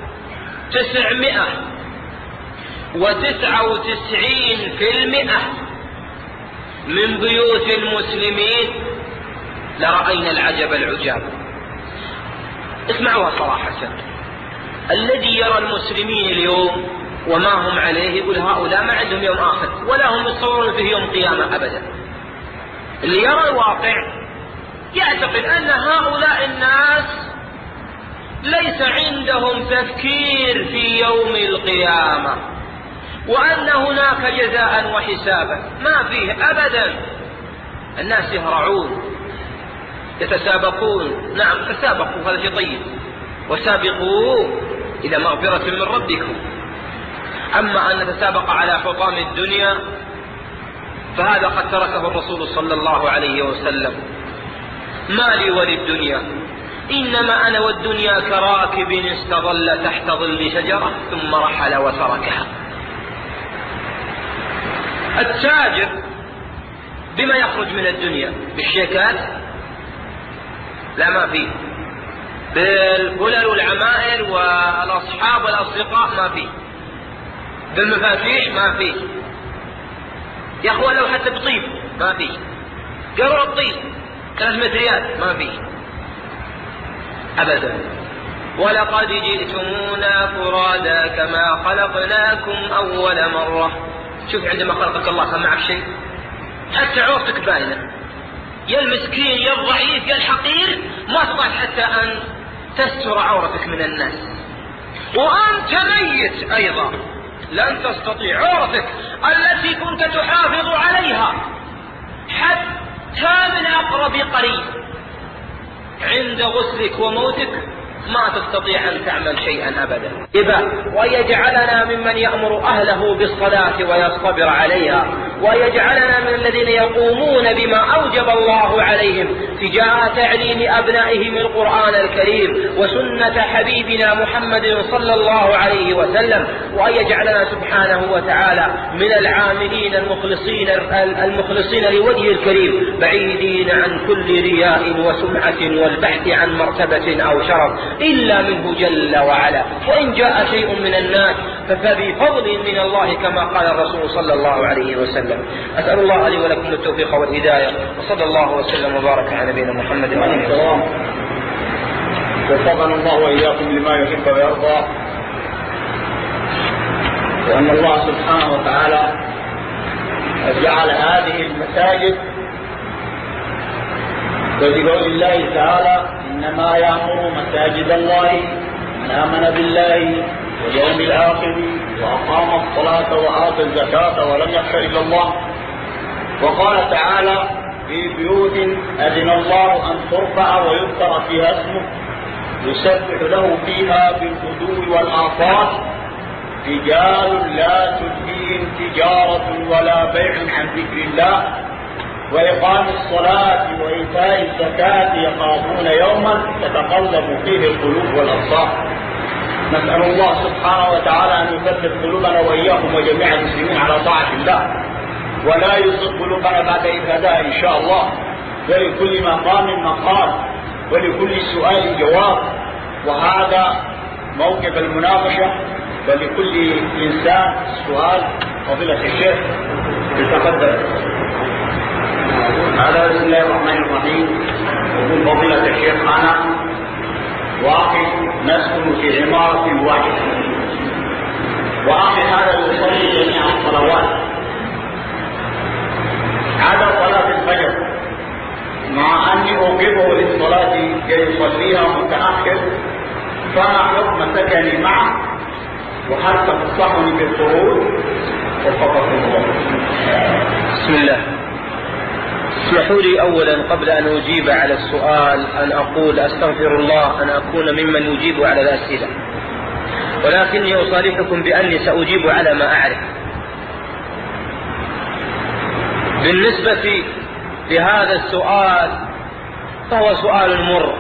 Speaker 1: 999% من بيوت المسلمين لرأينا العجب العجاب. اسمعوها صراحة، الذي يرى المسلمين اليوم وما هم عليه يقول هؤلاء ما عندهم يوم آخر ولا هم يتصورون فيه يوم قيامة أبدا. اللي يرى الواقع يعتقد أن هؤلاء الناس ليس عندهم تفكير في يوم القيامة وأن هناك جزاء وحسابا، ما فيه أبدا. الناس يهرعون يتسابقون، نعم تسابقوا، هذا شيء طيب، وسابقوا إلى مغفرة من ربكم. أما أن نتسابق على حطام الدنيا فهذا قد تركه الرسول صلى الله عليه وسلم. ما لي وللدنيا، إنما أنا والدنيا كراكب استظل تحت ظل شجرة ثم رحل وتركها. التاجر بما يخرج من الدنيا؟ بالشيكات؟ لا ما فيه. بالفلل والعمائر والأصحاب والأصدقاء ما فيه. بالمفاتيح ما فيه. يا أخوان لو حتى بطيب ما فيه. قرر الطيب 300 ريال ما فيه أبدا. ولقد جئتمونا فرادا كما خلقناكم أول مرة. شوف عندما خلقك الله كان معك شيء؟ حتى عورتك باينة، يا المسكين يا الضعيف يا الحقير ما استطعت حتى أن تستر عورتك من الناس، وأنت ميت أيضا لن تستطيع عورتك التي كنت تحافظ عليها حتى من أقرب قريب عند غسلك وموتك ما تستطيع أن تعمل شيئا أبدا. ويجعلنا ممن يأمر أهله بالصلاة ويصبر عليها، ويجعلنا من الذين يقومون بما أوجب الله عليهم تجاه تعليم أبنائهم القرآن الكريم وسنة حبيبنا محمد صلى الله عليه وسلم، وأن يجعلنا سبحانه وتعالى من العاملين المخلصين لوجهه الكريم بعيدين عن كل رياء وسمعة والبحث عن مرتبة أو شرف إلا منه جل وعلا. وإن جاء شيء من الناس فبفضل من الله كما قال الرسول صلى الله عليه وسلم. أسأل الله لي ولكم التوفيق والهداية، وصلى الله وسلم وبارك على نبينا محمد وعلى آله وسلم.
Speaker 2: وفقنا الله وإياكم لما يحب ويرضى، وأن الله سبحانه وتعالى جعل هذه المساجد وبقول الله تعالى إنما يأمر مساجد الله من آمن بالله واليوم الآخر وأقام الصلاة وآتى الزكاة ولم يخش إلا الله. وقال تعالى في بيوت أذن الله أن ترفع ويذكر فيها اسمه يسبح له فيها بالغدو والآصال رجال لا تلهيهم تجارة ولا بيع عن ذكر الله وإقام الصلاة وإيتاء الزكاة يخافون يوما تتقلب فيه القلوب والأبصار. نسأل الله سبحانه وتعالى أن يثبت قلوبنا وإياكم وجميع المسلمين على طاعة الله، ولا يزغ قلوبنا بعد إذ هدانا إن شاء الله. ولكل مقام مقال ولكل سؤال جواب، وهذا موقف المناقشة، ولكل إنسان سؤال. فضيلة الشيخ تفضل. هذا بسم الله الرحمن الرحيم. يقول فضيلة الشيخ أنا واقف نسكن في عمارة واحدة، وأخي هذا يصلي جميع الصلوات عدا صلاة الفجر، مع أني أوقفه للصلاة يصليها متأخر، فما حكم سكني معه وهل تنصحني بالخروج؟ وفقكم الله.
Speaker 1: بسم الله. اسمحوا لي أولا قبل أن أجيب على السؤال أن أقول أستغفر الله أن أكون ممن يجيب على الأسئلة، ولكني أصالحكم بأني سأجيب على ما أعرف. بالنسبة لهذا السؤال فهو سؤال مر،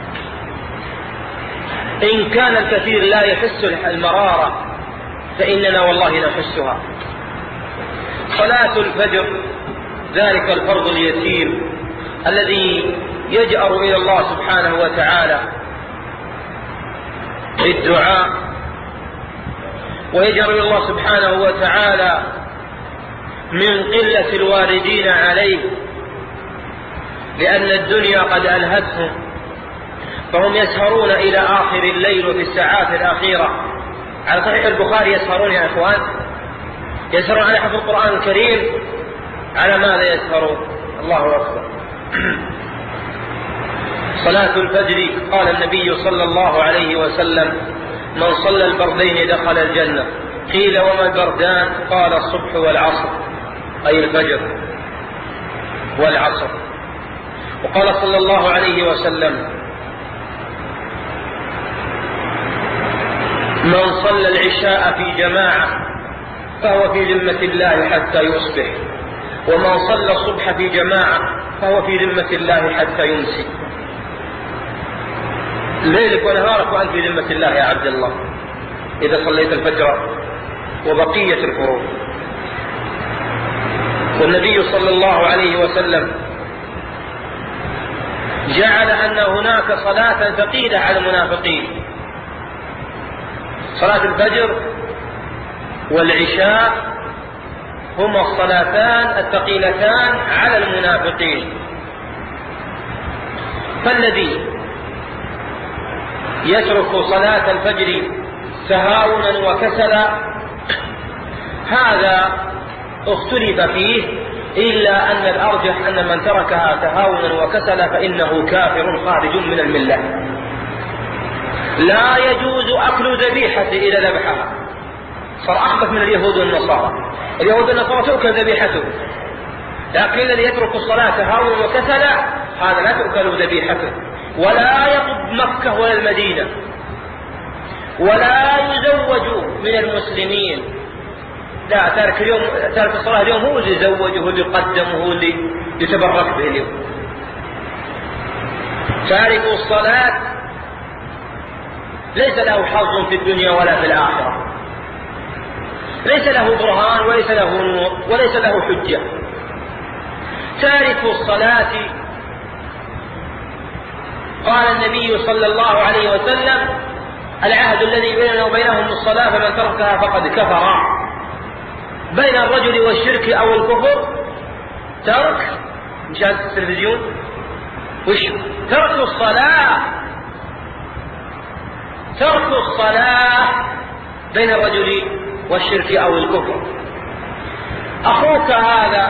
Speaker 1: إن كان الكثير لا يحس المرارة فإننا والله نحسها. صلاة الفجر ذلك الفرض اليسير الذي يجأر إلى الله سبحانه وتعالى بالدعاء، ويجأر إلى الله سبحانه وتعالى من قلة الواردين عليه، لأن الدنيا قد ألهتهم، فهم يسهرون إلى آخر الليل وفي الساعات الأخيرة. على صحيح البخاري يسهرون يا إخوان، يسهرون على حفظ القرآن الكريم. على ماذا يسهرون؟ الله أكبر. صلاة الفجر قال النبي صلى الله عليه وسلم من صلى البردين دخل الجنة. قيل وما البردان؟ قال الصبح والعصر، أي الفجر والعصر. وقال صلى الله عليه وسلم من صلى العشاء في جماعة فهو في ذمة الله حتى يصبح، ومن صلى الصبح في جماعة فهو في ذمة الله حتى يمسي. ليلك ونهارك وأنت في ذمة الله يا عبد الله إذا صليت الفجر وبقية الفروض. والنبي صلى الله عليه وسلم جعل أن هناك صلاة ثقيلة على المنافقين، صلاة الفجر والعشاء هما الصلاتان الثقيلتان على المنافقين. فالذي يترك صلاة الفجر تهاونا وكسلا هذا اختلف فيه، إلا أن الأرجح أن من تركها تهاونا وكسلا فإنه كافر خارج من الملة. لا يجوز أكل ذبيحة إلى ذبحها، صار أخبث من اليهود والنصارى. اليهود والنصارى تؤكل ذبيحته، لكن الذي يترك الصلاة تهاونا وكسلا هذا لا تؤكل ذبيحته، ولا يطب مكة ولا المدينة، ولا يزوج من المسلمين. لا، تارك الصلاة اليوم هو اللي يزوج، هو اللي يقدم، هو اللي يتبرك به اليوم. تارك الصلاة ليس له حظ في الدنيا ولا في الآخرة، ليس له برهان وليس له نور وليس له حجة. تارك الصلاة قال النبي صلى الله عليه وسلم: العهد الذي بيننا وبينهم الصلاة فمن تركها فقد كفر. بين الرجل والشرك أو الكفر ترك مشاهدة التلفزيون، وش ترك الصلاة، ترك الصلاة بين الرجل والشرك أو الكفر. أخوك هذا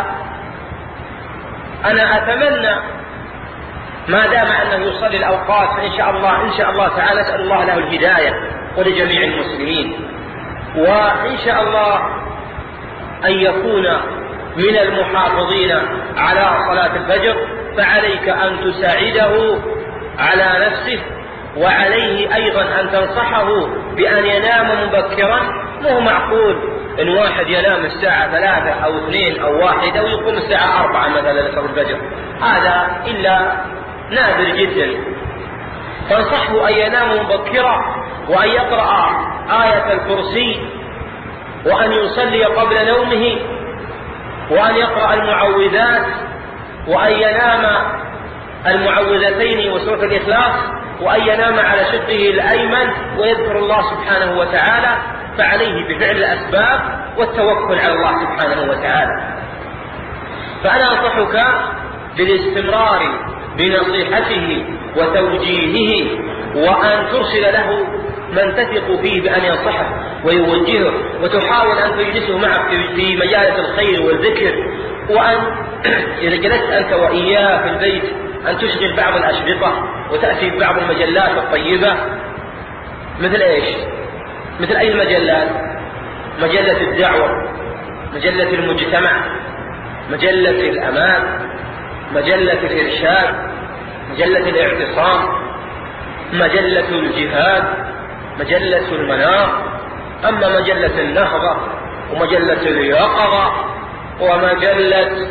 Speaker 1: أنا أتمنى ما دام أنه يصلي الأوقات فإن شاء الله تعالى أسأل الله له الهداية ولجميع المسلمين، وإن شاء الله أن يكون من المحافظين على صلاة الفجر. فعليك أن تساعده على نفسه، وعليه أيضا أن تنصحه بأن ينام مبكرا. مو معقول إن واحد ينام الساعة 3 أو 2 أو 1 أو يقوم الساعة 4 مثلا لصلاة الفجر، هذا إلا نادر جدا. فانصحه أن ينام مبكرا، وأن يقرأ آية الكرسي، وأن يصلي قبل نومه، وأن يقرأ المعوذات، وأن ينام المعوذتين وسورة الإخلاص، وأن ينام على شقه الأيمن ويذكر الله سبحانه وتعالى. فعليه بفعل الأسباب والتوكل على الله سبحانه وتعالى. فأنا أنصحك بالاستمرار بنصيحته وتوجيهه، وأن ترسل له من تثق فيه بأن ينصحه ويوجهه، وتحاول أن تجلسه معك في مجالس الخير والذكر. وأن إذا جلست أنت وإياه في البيت أن تشغل بعض الأشرطة وتأتي ببعض المجلات الطيبة. مثل إيش؟ مثل أي المجلات؟ مجلة الدعوة، مجلة المجتمع، مجلة الأمان، مجلة الإرشاد، مجلة الاعتصام، مجلة الجهاد، مجلة المنار. أما مجلة النهضة ومجلة اليقظة ومجلة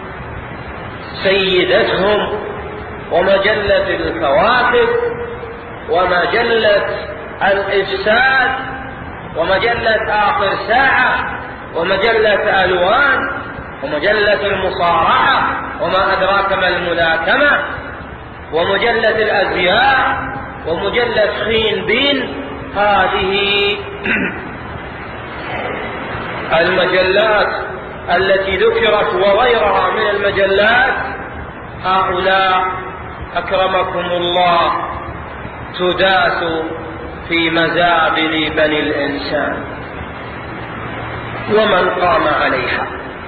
Speaker 1: سيدتهم ومجلة الكواكب ومجلة الإفساد ومجلة آخر ساعة ومجلة ألوان ومجلة المصارعة وما أدراك ما الملاكمة ومجلة الأزياء ومجلة خين بين. هذه المجلات التي ذكرت وغيرها من المجلات، هؤلاء أكرمكم الله تداس في مزابل بني الإنسان ومن قام عليها،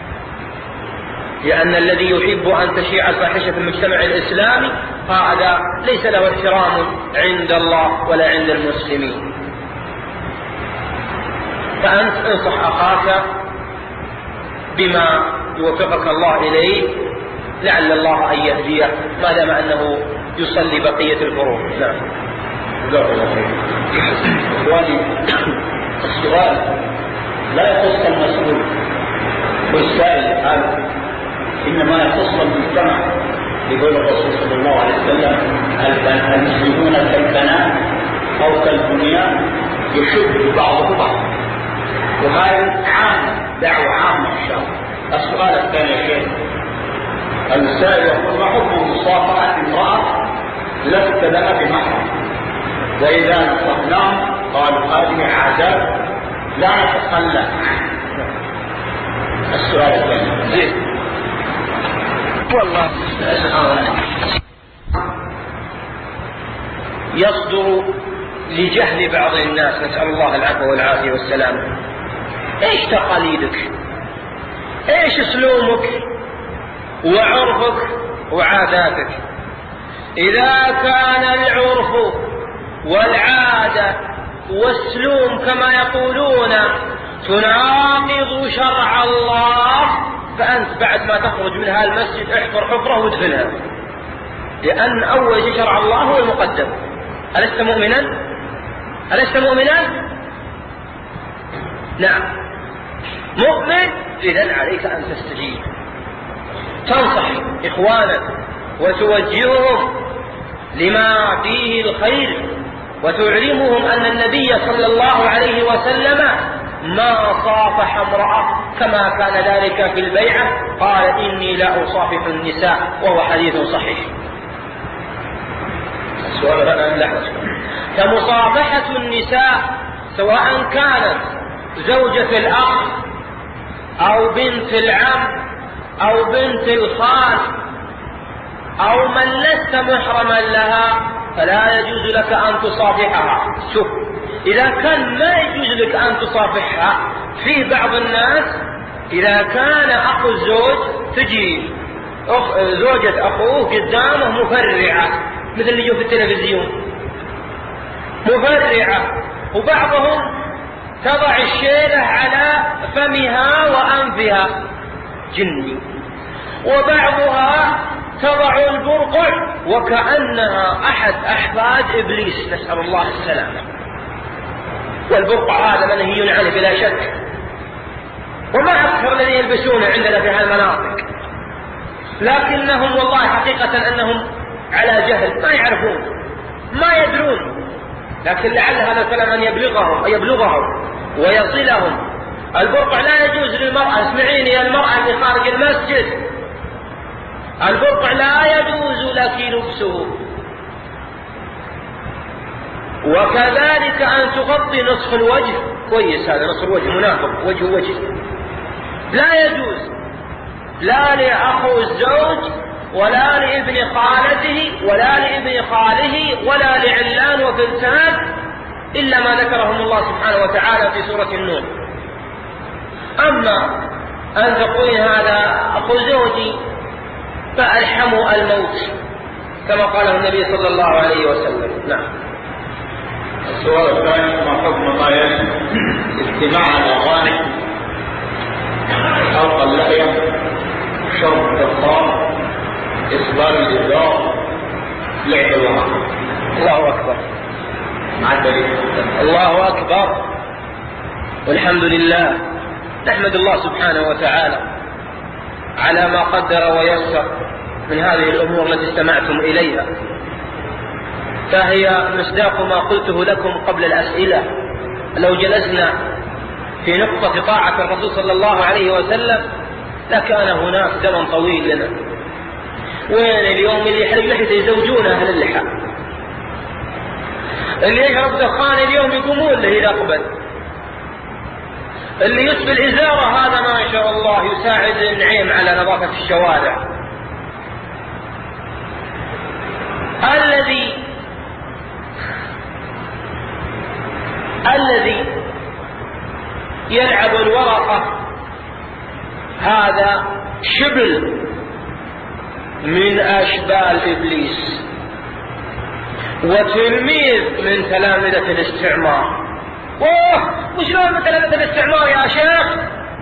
Speaker 1: لأن الذي يحب أن تشيع الفاحشة في المجتمع الإسلامي هذا ليس له احترام عند الله ولا عند المسلمين. فأنت انصح أخاك بما يوفقك الله إليه، لعل الله أن يهديه ما دام أنه يصلي بقية الفروض. نعم.
Speaker 2: إخواني، السؤال لا يخص المسؤول والسائل هذا، إنما يخص المجتمع. يقول الرسول صلى الله عليه وسلم: المسلمون كالبنات أو كالبنيان يشد بعضه بعض. وهذه عامة، دعوة عامة إن شاء الله. السؤال الثاني يا شيخ، السائل يقول: ما حكم مصافحة امرأة لست لنا بمحرم، وإذا نصحناه قالوا هذه عادات لا نتخلى. السؤال الثاني.
Speaker 1: زين. والله يصدر لجهل بعض الناس، نسأل الله العفو والعافية والسلام. ايش تقاليدك؟ ايش اسلوبك وعرفك وعاداتك؟ اذا كان العرف والعادة والسلوم كما يقولون تناقض شرع الله، فأنت بعد ما تخرج من هذا المسجد احفر حفرة وادفنها، لأن أول شيء شرع الله هو المقدم. ألست مؤمنا؟ ألست مؤمنا؟ نعم مؤمن. إذن عليك أن تستجيب، تنصح إخوانك وتوجههم لما فيه الخير، وتعلمهم أن النبي صلى الله عليه وسلم ما صافح امرأة كما كان ذلك في البيعة، قال: إني لا أصافح النساء، وهو حديث صحيح. فمصافحة النساء سواء كانت زوجة الأخ أو بنت العم أو بنت الخال أو من لست محرما لها فلا يجوز لك أن تصافحها. شوف، إذا كان ما يجوز لك أن تصافحها، في بعض الناس إذا كان أخو الزوج تجي زوجة أخوه قدامه مفرعة، مثل اللي يجوا في التلفزيون مفرعة، وبعضهم تضع الشيلة على فمها وأنفها جني، وبعضها تضع البرقع وكأنها أحد أحفاد إبليس، نسأل الله السلامة. والبرقع هذا منهي عنه بلا شك، وما أكثر الذين يلبسونه عندنا في هالمناطق، لكنهم والله حقيقة أنهم على جهل، ما يعرفون ما يدرون، لكن لعل هذا الكلام أن يبلغهم ويصلهم. البرقع لا يجوز للمرأة، اسمعيني يا المرأة اللي خارج المسجد، البرقع لا يجوز لك لبسه، وكذلك أن تغطي نصف الوجه. كويس، هذا نصف الوجه منافق، وجه لا يجوز، لا لأخو الزوج ولا لابن خالته ولا لابن خاله ولا لعلان وبلتان، إلا ما ذكرهم الله سبحانه وتعالى في سورة النور. أما أن تقول هذا أخو زوجي فألحموا الموت كما قاله النبي صلى الله عليه وسلم. نعم.
Speaker 2: السؤال الثاني: ما حكم ما يجب استماع الأغاني، حلق اللحية، شرب الطعام، إسبال الإزار، لعب الوعي؟
Speaker 1: الله أكبر،
Speaker 2: مع الدليل.
Speaker 1: الله أكبر، والحمد لله. نحمد الله سبحانه وتعالى على ما قدر ويسر من هذه الأمور التي استمعتم إليها، فهي مصداق ما قلته لكم قبل الأسئلة. لو جلسنا في نقطة طاعة الرسول صلى الله عليه وسلم لكان هناك زمن طويل لنا. وين اليوم اللي يحلق لحيته يزوجون أهل اللحى، اللي يشرب دخان اليوم يقومون له إذا أقبل، اللي يسبل إزارة هذا ما شاء الله يساعد النعيم على نظافة الشوارع. الذي يلعب الورقة هذا شبل من أشبال إبليس وتلميذ من تلامذة الاستعمار. وشلون من تلامذة الاستعمار يا شيخ؟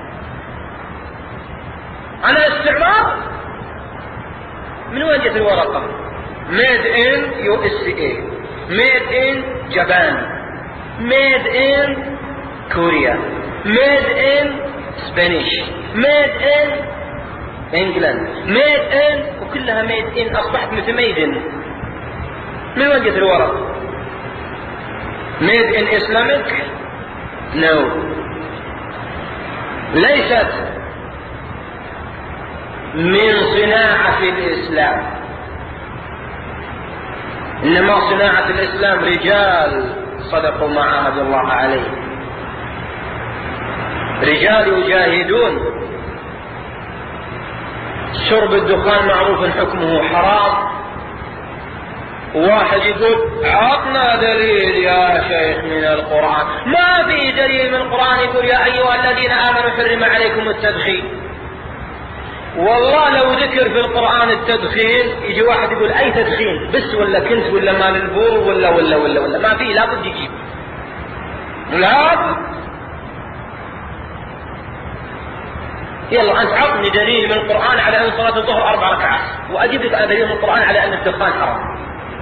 Speaker 1: أنا الاستعمار؟ من وين جت الورقة؟ made in USA, made in Japan, made in Korea, made in Spanish, made in England, made in، وكلها made in. أصبحت متميزن. من وين جت الورقة؟ made in Islamic؟ no، ليست من صناعة الإسلام، إنما صناعة الإسلام رجال صدقوا ما عاهدوا الله عليه، رجال يجاهدون. شرب الدخان معروف حكمه حرام، واحد يقول عطنا دليل يا شيخ من القرآن. ما في دليل من القرآن يقول يا أيها الذين آمنوا حرم عليكم التدخين. والله لو ذكر في القرآن التدخين يجي واحد يقول أي تدخين، بس ولا كنت ولا مال البور ولا ما في، لابد يجيب، لابد. يلا أنت عطني دليل من القرآن على أن صلاة الظهر 4 ركعات، وأجيب لك دليل من القرآن على أن الدخان حرام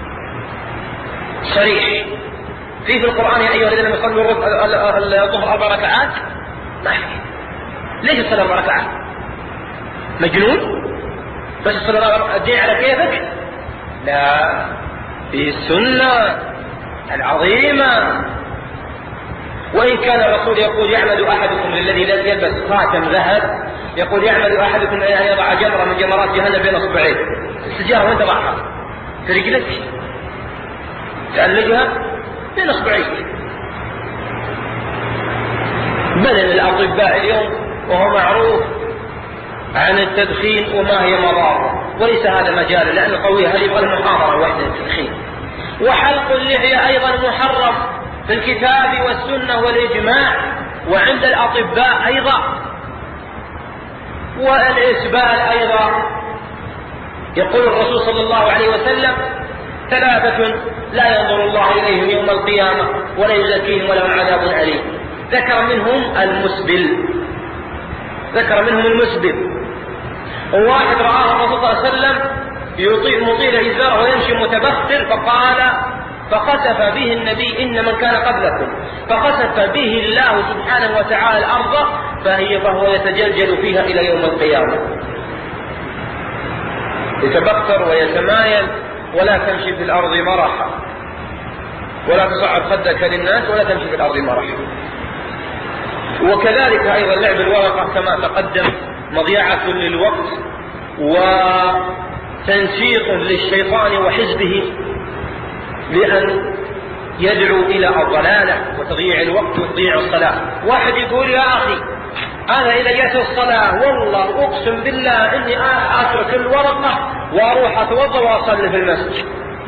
Speaker 1: صريح. في القرآن يا أيها الذين يصلوا الظهر 4 ركعات؟ ما في. ليش الصلاة 4 ركعات؟ مجنون؟ بس الصلاة الدين على كيفك؟ لا، في السنة العظيمة. وإن كان الرسول يقول يعمد أحدكم للذي لا يلبس خاتم ذهب، يقول يعمد أحدكم أن يضع جمرة من جمرات جهنم بين أصبعين. السجارة وين تضعها؟ في رجلك، تعلقها بين أصبعيك. بل الأطباء اليوم وهو معروف عن التدخين وما هي مضاره، وليس هذا مجال لأنه قوي، هل يبغى المحاضرة واحدة التدخين. وحلق اللحية أيضا محرم في الكتاب والسنة والإجماع وعند الأطباء أيضا. والإسبال أيضا، يقول الرسول صلى الله عليه وسلم 3 لا ينظر الله إليهم يوم القيامة ولا يزكيهم ولهم عذاب أليم. ذكر منهم المسبل. وواحد رآه الرسول صلى الله عليه وسلم مطيل إزاره ويمشي متبختر، فخسف به النبي إن من كان قبلكم، فخسف به الله سبحانه وتعالى الأرض فهو يتجلجل فيها إلى يوم القيامة، يتبختر ويتمايل. ولا تمشي في الأرض مرحا، ولا تصعد خدك للناس، ولا تمشي في الأرض مرحا. وكذلك أيضا لعب الورقة كما تقدم مضيعة للوقت وتنسيق للشيطان وحزبه بأن يدعو إلى الضلالة وتضييع الوقت وتضييع الصلاة. واحد يقول يا أخي أنا إذا جاءت الصلاة والله أقسم بالله إني أترك الورقة وأروح أتوضأ وأصلي في المسجد،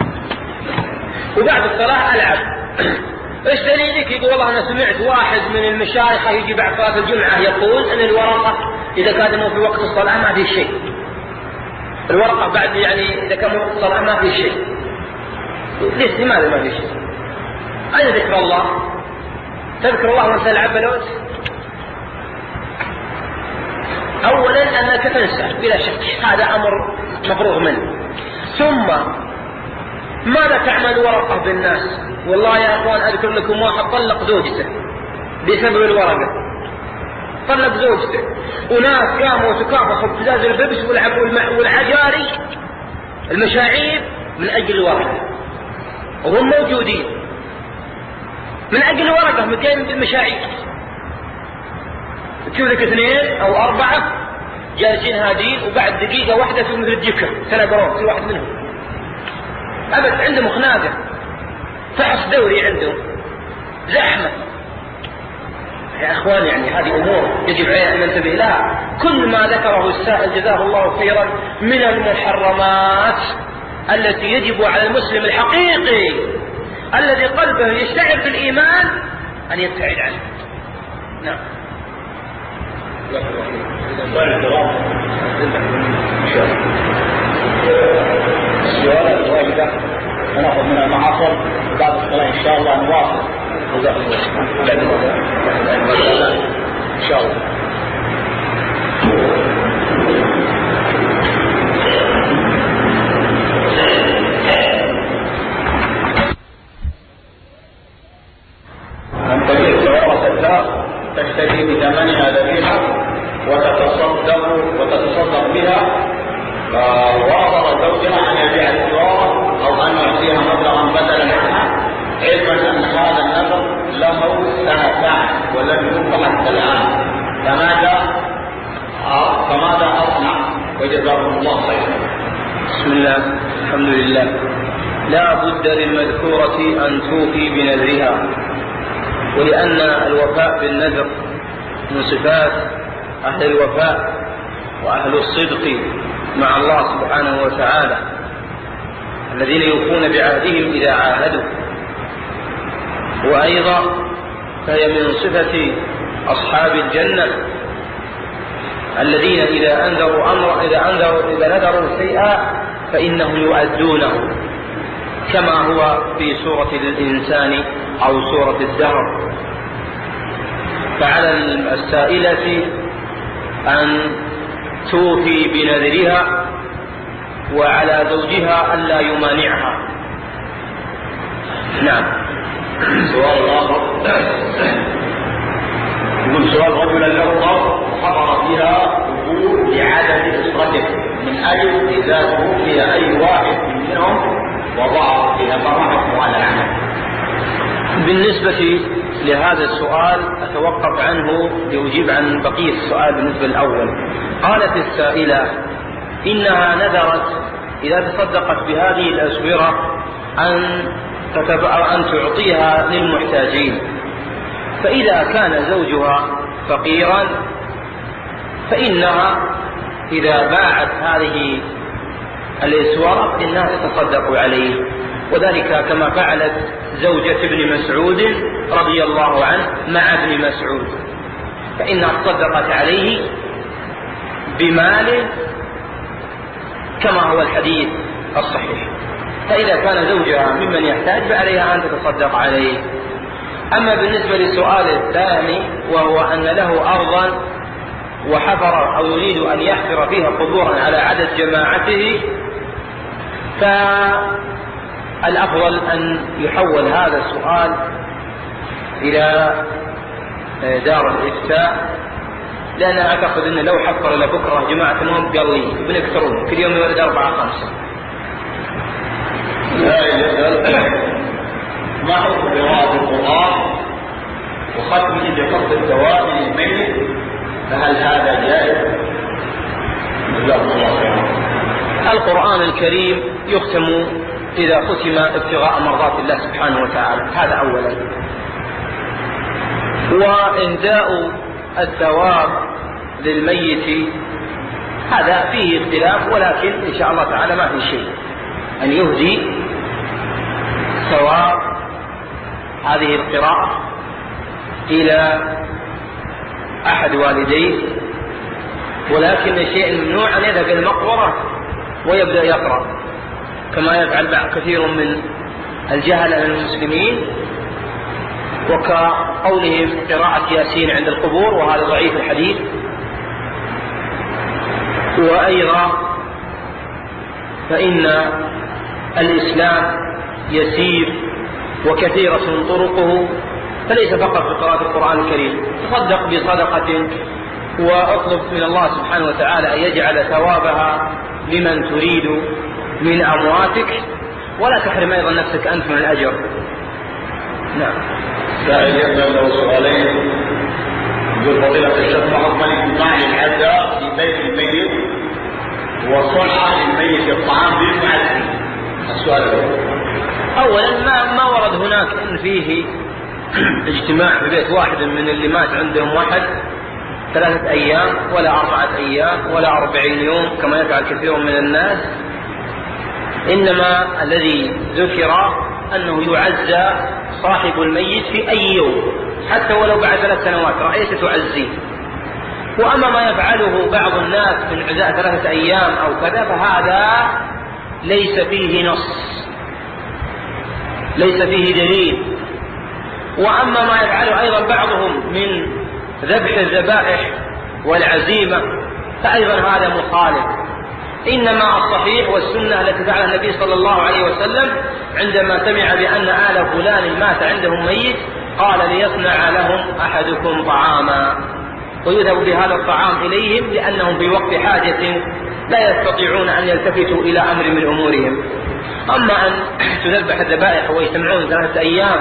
Speaker 1: وبعد الصلاة ألعب. إيش دليلك؟ يقول والله أنا سمعت واحد من المشايخ يجي بعد صلاة الجمعة يقول أن الورقة إذا كان في وقت الصلاة ما في شيء، الورقة بعد يعني إذا كان في وقت الصلاة ما في شيء. ليش؟ لماذا ما في شيء؟ أين ذكر الله؟ تذكر الله وأنت تلعب بلوت؟ أولا أنك تنسى بلا شك، هذا أمر مفروغ منه. ثم ماذا تعمل ورقة بالناس؟ والله يا أخوان أذكر لكم واحد طلق زوجته بسبب الورقة، طلق زوجته، وناس قاموا وتكافحوا بابتزاز الببس والعجاري المشاعير من أجل الورقة، وهم موجودين من أجل الورقة متين بالمشاعير. تشوف لك 2 أو 4 جالسين هادين، وبعد دقيقة واحدة في مثل الجكر تلاقون كل واحد منهم أبد عندهم خناقة، فحص دوري عندهم، زحمة. يا أخوان يعني هذه أمور يجب علينا أن ننتبه لها. كل ما ذكره السائل جزاه الله خيرا من المحرمات التي يجب على المسلم الحقيقي الذي قلبه يشتعل بالإيمان أن يبتعد عنه. نعم.
Speaker 2: السؤال الواجبة نأخذ من المعاصر بعد الصلاة إن شاء الله نواصل. إن شاء الله. أن تجد ثواب الزكاة تشتري بثمنها ذبيحة وتتصدق بها، فوافق زوجها أن يبيع الثواب أو أن يعطيها مبلغا بدلا عنها، علما أن هذا النذر له سنتان ولم يبقى حتى الآن. فماذا أصنع؟ وجزاكم الله خيرا.
Speaker 1: بسم الله، الحمد لله. لا بد للمذكورة أن توفي بنذرها، ولأن الوفاء بالنذر من صفات أهل الوفاء وأهل الصدق مع الله سبحانه وتعالى، الذين يوفون بعهدهم إذا عاهدوا. وأيضا فهي من صفة أصحاب الجنة الذين إذا نذروا شيئا فإنهم يؤدونه، كما هو في سورة الإنسان أو سورة الدهر. فعلى السائلة أن توفي بنذرها، وعلى زوجها ألا يمانعها. نعم.
Speaker 2: سؤال آخر، يقول سؤال رجلا له أرض وحضر فيها قبور لعدد أسرته من أجل إذا توفي أي واحد منهم وضع فيها مرة على العمل.
Speaker 1: بالنسبة لهذا السؤال أتوقف عنه لأجيب عن بقية السؤال. بالنسبة الأول، قالت السائلة إنها نذرت إذا تصدقت بهذه الأسورة أن تعطيها للمحتاجين، فإذا كان زوجها فقيرا فإنها إذا باعت هذه الأسورة فإنها تتصدق عليه، وذلك كما فعلت زوجة ابن مسعود رضي الله عنه مع ابن مسعود، فإنها تصدقت عليه بمال كما هو الحديث الصحيح. فإذا كان زوجها ممن يحتاج فعليها أن تتصدق عليه. أما بالنسبة للسؤال الثاني، وهو أن له أرضا وحفر أو يريد أن يحفر فيها قبورا على عدد جماعته، فالأفضل أن يحول هذا السؤال إلى دار الإفتاء، لأن أعتقد أن لو حفر لبكرة جماعة منهم قال لي بنكثرون كل يوم يولد 4-5.
Speaker 2: لا يزال ما حكم قراءة القرآن وختمه بقصد الدواء للميت، فهل هذا جائز؟ جزاكم الله خيرا.
Speaker 1: القرآن الكريم يختم إذا ختم ابتغاء مرضات الله سبحانه وتعالى، هذا أولا. وإهداء الثواب للميت هذا فيه اختلاف، ولكن إن شاء الله تعالى ما في شيء أن يهدي ثواب هذه القراءة إلى أحد والديه، ولكن الشيء ممنوع أن يذهب إلى المقبرة ويبدأ يقرأ كما يفعل كثير من الجهلة المسلمين، وكقولهم قراءة ياسين عند القبور، وهذا ضعيف الحديث. وأيضا فإن الإسلام يسير وكثيرة طرقه، فليس فقط في قراءة القرآن الكريم. تصدق بصدقة واطلب من الله سبحانه وتعالى أن يجعل ثوابها لمن تريد من أمواتك، ولا تحرم أيضا نفسك أنت من الأجر. نعم.
Speaker 2: سائل يسأل له سؤالين، يقول فضيلة الشيخ ما حكم الاجتماع للعزاء في بيت الميت وصنع للميت الطعام بالمعزي؟ السؤال الأول.
Speaker 1: أولا ما ورد هناك إن فيه اجتماع في بيت واحد من اللي مات عندهم واحد 3 أيام ولا 4 أيام ولا 40 يوم كما يفعل كثير من الناس، إنما الذي ذكر أنه يعزى صاحب الميت في أي يوم حتى ولو بعد 3 سنوات رأيت تعزيه. وأما ما يفعله بعض الناس من عزاء 3 أيام أو كذا فهذا ليس فيه نص، ليس فيه دليل. وأما ما يفعله أيضا بعضهم من ذبح الذبائح والعزيمة فأيضا هذا مخالف. إنما الصحيح والسنة التي فعلها النبي صلى الله عليه وسلم عندما سمع بأن آل فلان مات عندهم ميت قال ليصنع لهم أحدكم طعاما ويذهب بهذا الطعام إليهم، لأنهم بوقت حاجة لا يستطيعون أن يلتفتوا إلى أمر من أمورهم. أما أن تذبح الذبائح ويجتمعون 3 أيام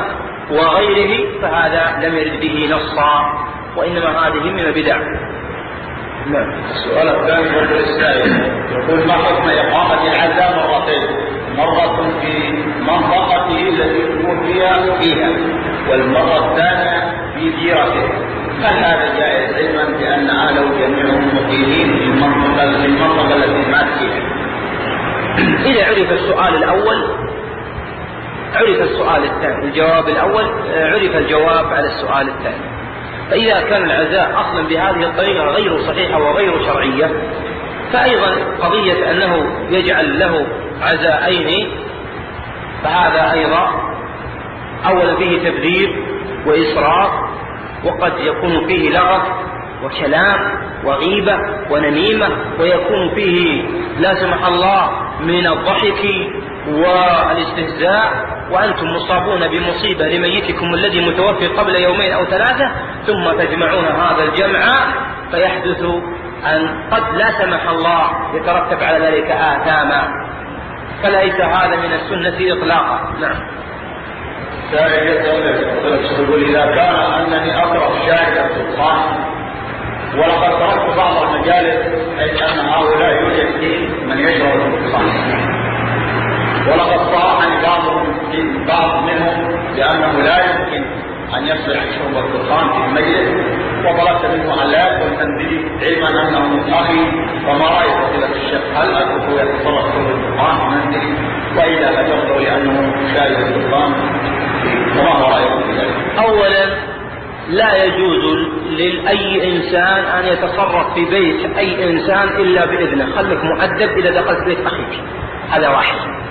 Speaker 1: وغيره فهذا لم يرد به نصا، وإنما هذه من البدع.
Speaker 2: نعم. السؤال الثاني برضو السائل يقول: ما حكم إقامة العزاء مرتين، مرة في منطقته التي يكون فيها والمرة الثانية في ديرته، هل هذا جائز علما بأن أهله جميعهم مقيمين في المنطقة التي مات فيها؟
Speaker 1: إذا عرف السؤال الأول عرف السؤال الثاني، الجواب الأول عرف الجواب على السؤال الثاني. فإذا كان العزاء أصلا بهذه الطريقة غير صحيحة وغير شرعية، فأيضا قضية أنه يجعل له عزاءين فهذا أيضا أولا فيه تبذير وإسراف، وقد يكون فيه لغط وكلام وغيبة ونميمة، ويكون فيه لا سمح الله من الضحك والاستهزاء، وأنتم مصابون بمصيبة لميتكم الذي متوفي قبل 2 أو 3، ثم تجمعون هذا الجمع فيحدث أن قد لا سمح الله يترتب على ذلك آثاما، فليس هذا من السنة إطلاقا. نعم.
Speaker 2: سائل يقول: إذا كان أنني أقرأ شاهد السلطان ولقد تركت بعض المجالس حيث أن هؤلاء يوجد من يشرب السلطان، ولقد صرحني بعض منهم بأنه لا يمكن أن يصلح شرب الدخان في المجلس، وطلبت منه أن لا يدخل منزلي علما أنه أخي، فما رأي فضيلة الشيخ؟ هل أتركه يتصرف شرب الدخان في منزلي وإلا أجرته لأنه شارب الدخان؟ وما هو رأيكم في ذلك؟
Speaker 1: أولا لا يجوز لأي إنسان أن يتصرف في بيت أي إنسان إلا بإذنه، خلك مؤدب إذا دخلت بيت أخيك، هذا واحد.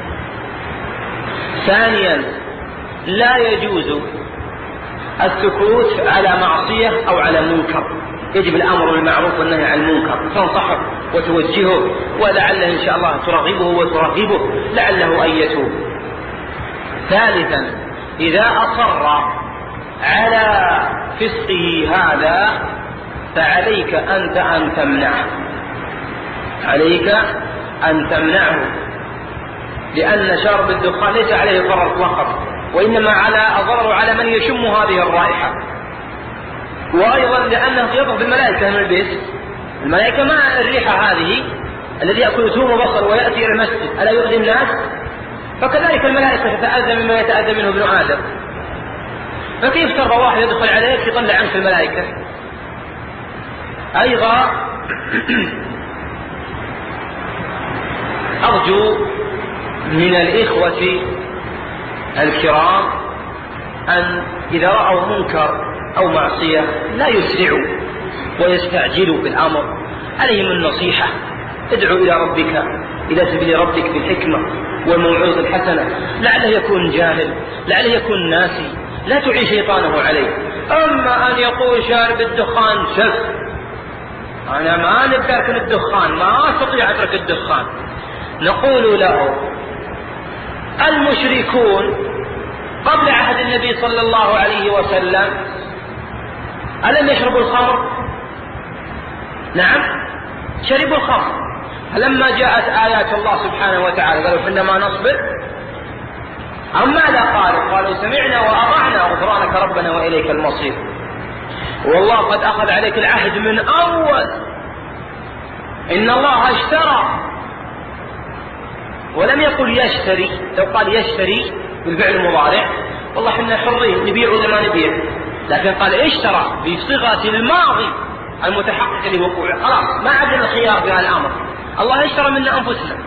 Speaker 1: ثانيا لا يجوز السكوت على معصية أو على منكر، يجب الأمر بالمعروف والنهي عن المنكر، تنصحه وتوجهه ولعله إن شاء الله ترغبه وترغبه لعله أن يتوب. ثالثا إذا أصر على فسقه هذا فعليك أنت أن تمنعه، عليك أن تمنعه، لأن شرب الدخان ليس عليه ضرر فقط، وإنما على ضرر على من يشم هذه الرائحة، وأيضا لأنه يضرب الملائكة من البيت، الملائكة مع الريحة هذه الذي يأكل ثوم وبصر ويأتي إلى المسجد ألا يؤذي الناس؟ فكذلك الملائكة تتأذى مما يتأذى منه ابن آدم، فكيف ترى واحد يدخل عليك يطلع عنك الملائكة؟ أيضا أرجو من الإخوة الكرام أن إذا رأوا منكر أو معصية لا يسرعوا ويستعجلوا بالأمر، عليهم النصيحة، ادعوا إلى ربك إلى سبيل ربك بالحكمة والموعظة الحسنة، لعله يكون جاهل، لعله يكون ناسي، لا تعين شيطانه عليه. أما أن يقول شارب الدخان سف، أنا ما نبترك الدخان، ما أستطيع أترك الدخان، نقول له المشركون قبل عهد النبي صلى الله عليه وسلم ألم يشربوا الخمر؟ نعم شربوا الخمر، فلما جاءت آيات الله سبحانه وتعالى قالوا حينما نصبر، أم ماذا قالوا سمعنا وأطعنا غفرانك ربنا وإليك المصير. والله قد أخذ عليك العهد من أول، إن الله اشترى، ولم يقل يشتري، لو قال يشتري بالفعل المضارع والله احنا حرين نبيع ولا ما نبيع، لكن قال اشترى بصيغة الماضي المتحقق لوقوعه، خلاص ما عندنا الخيار في هذا الأمر، الله اشترى منا أنفسنا.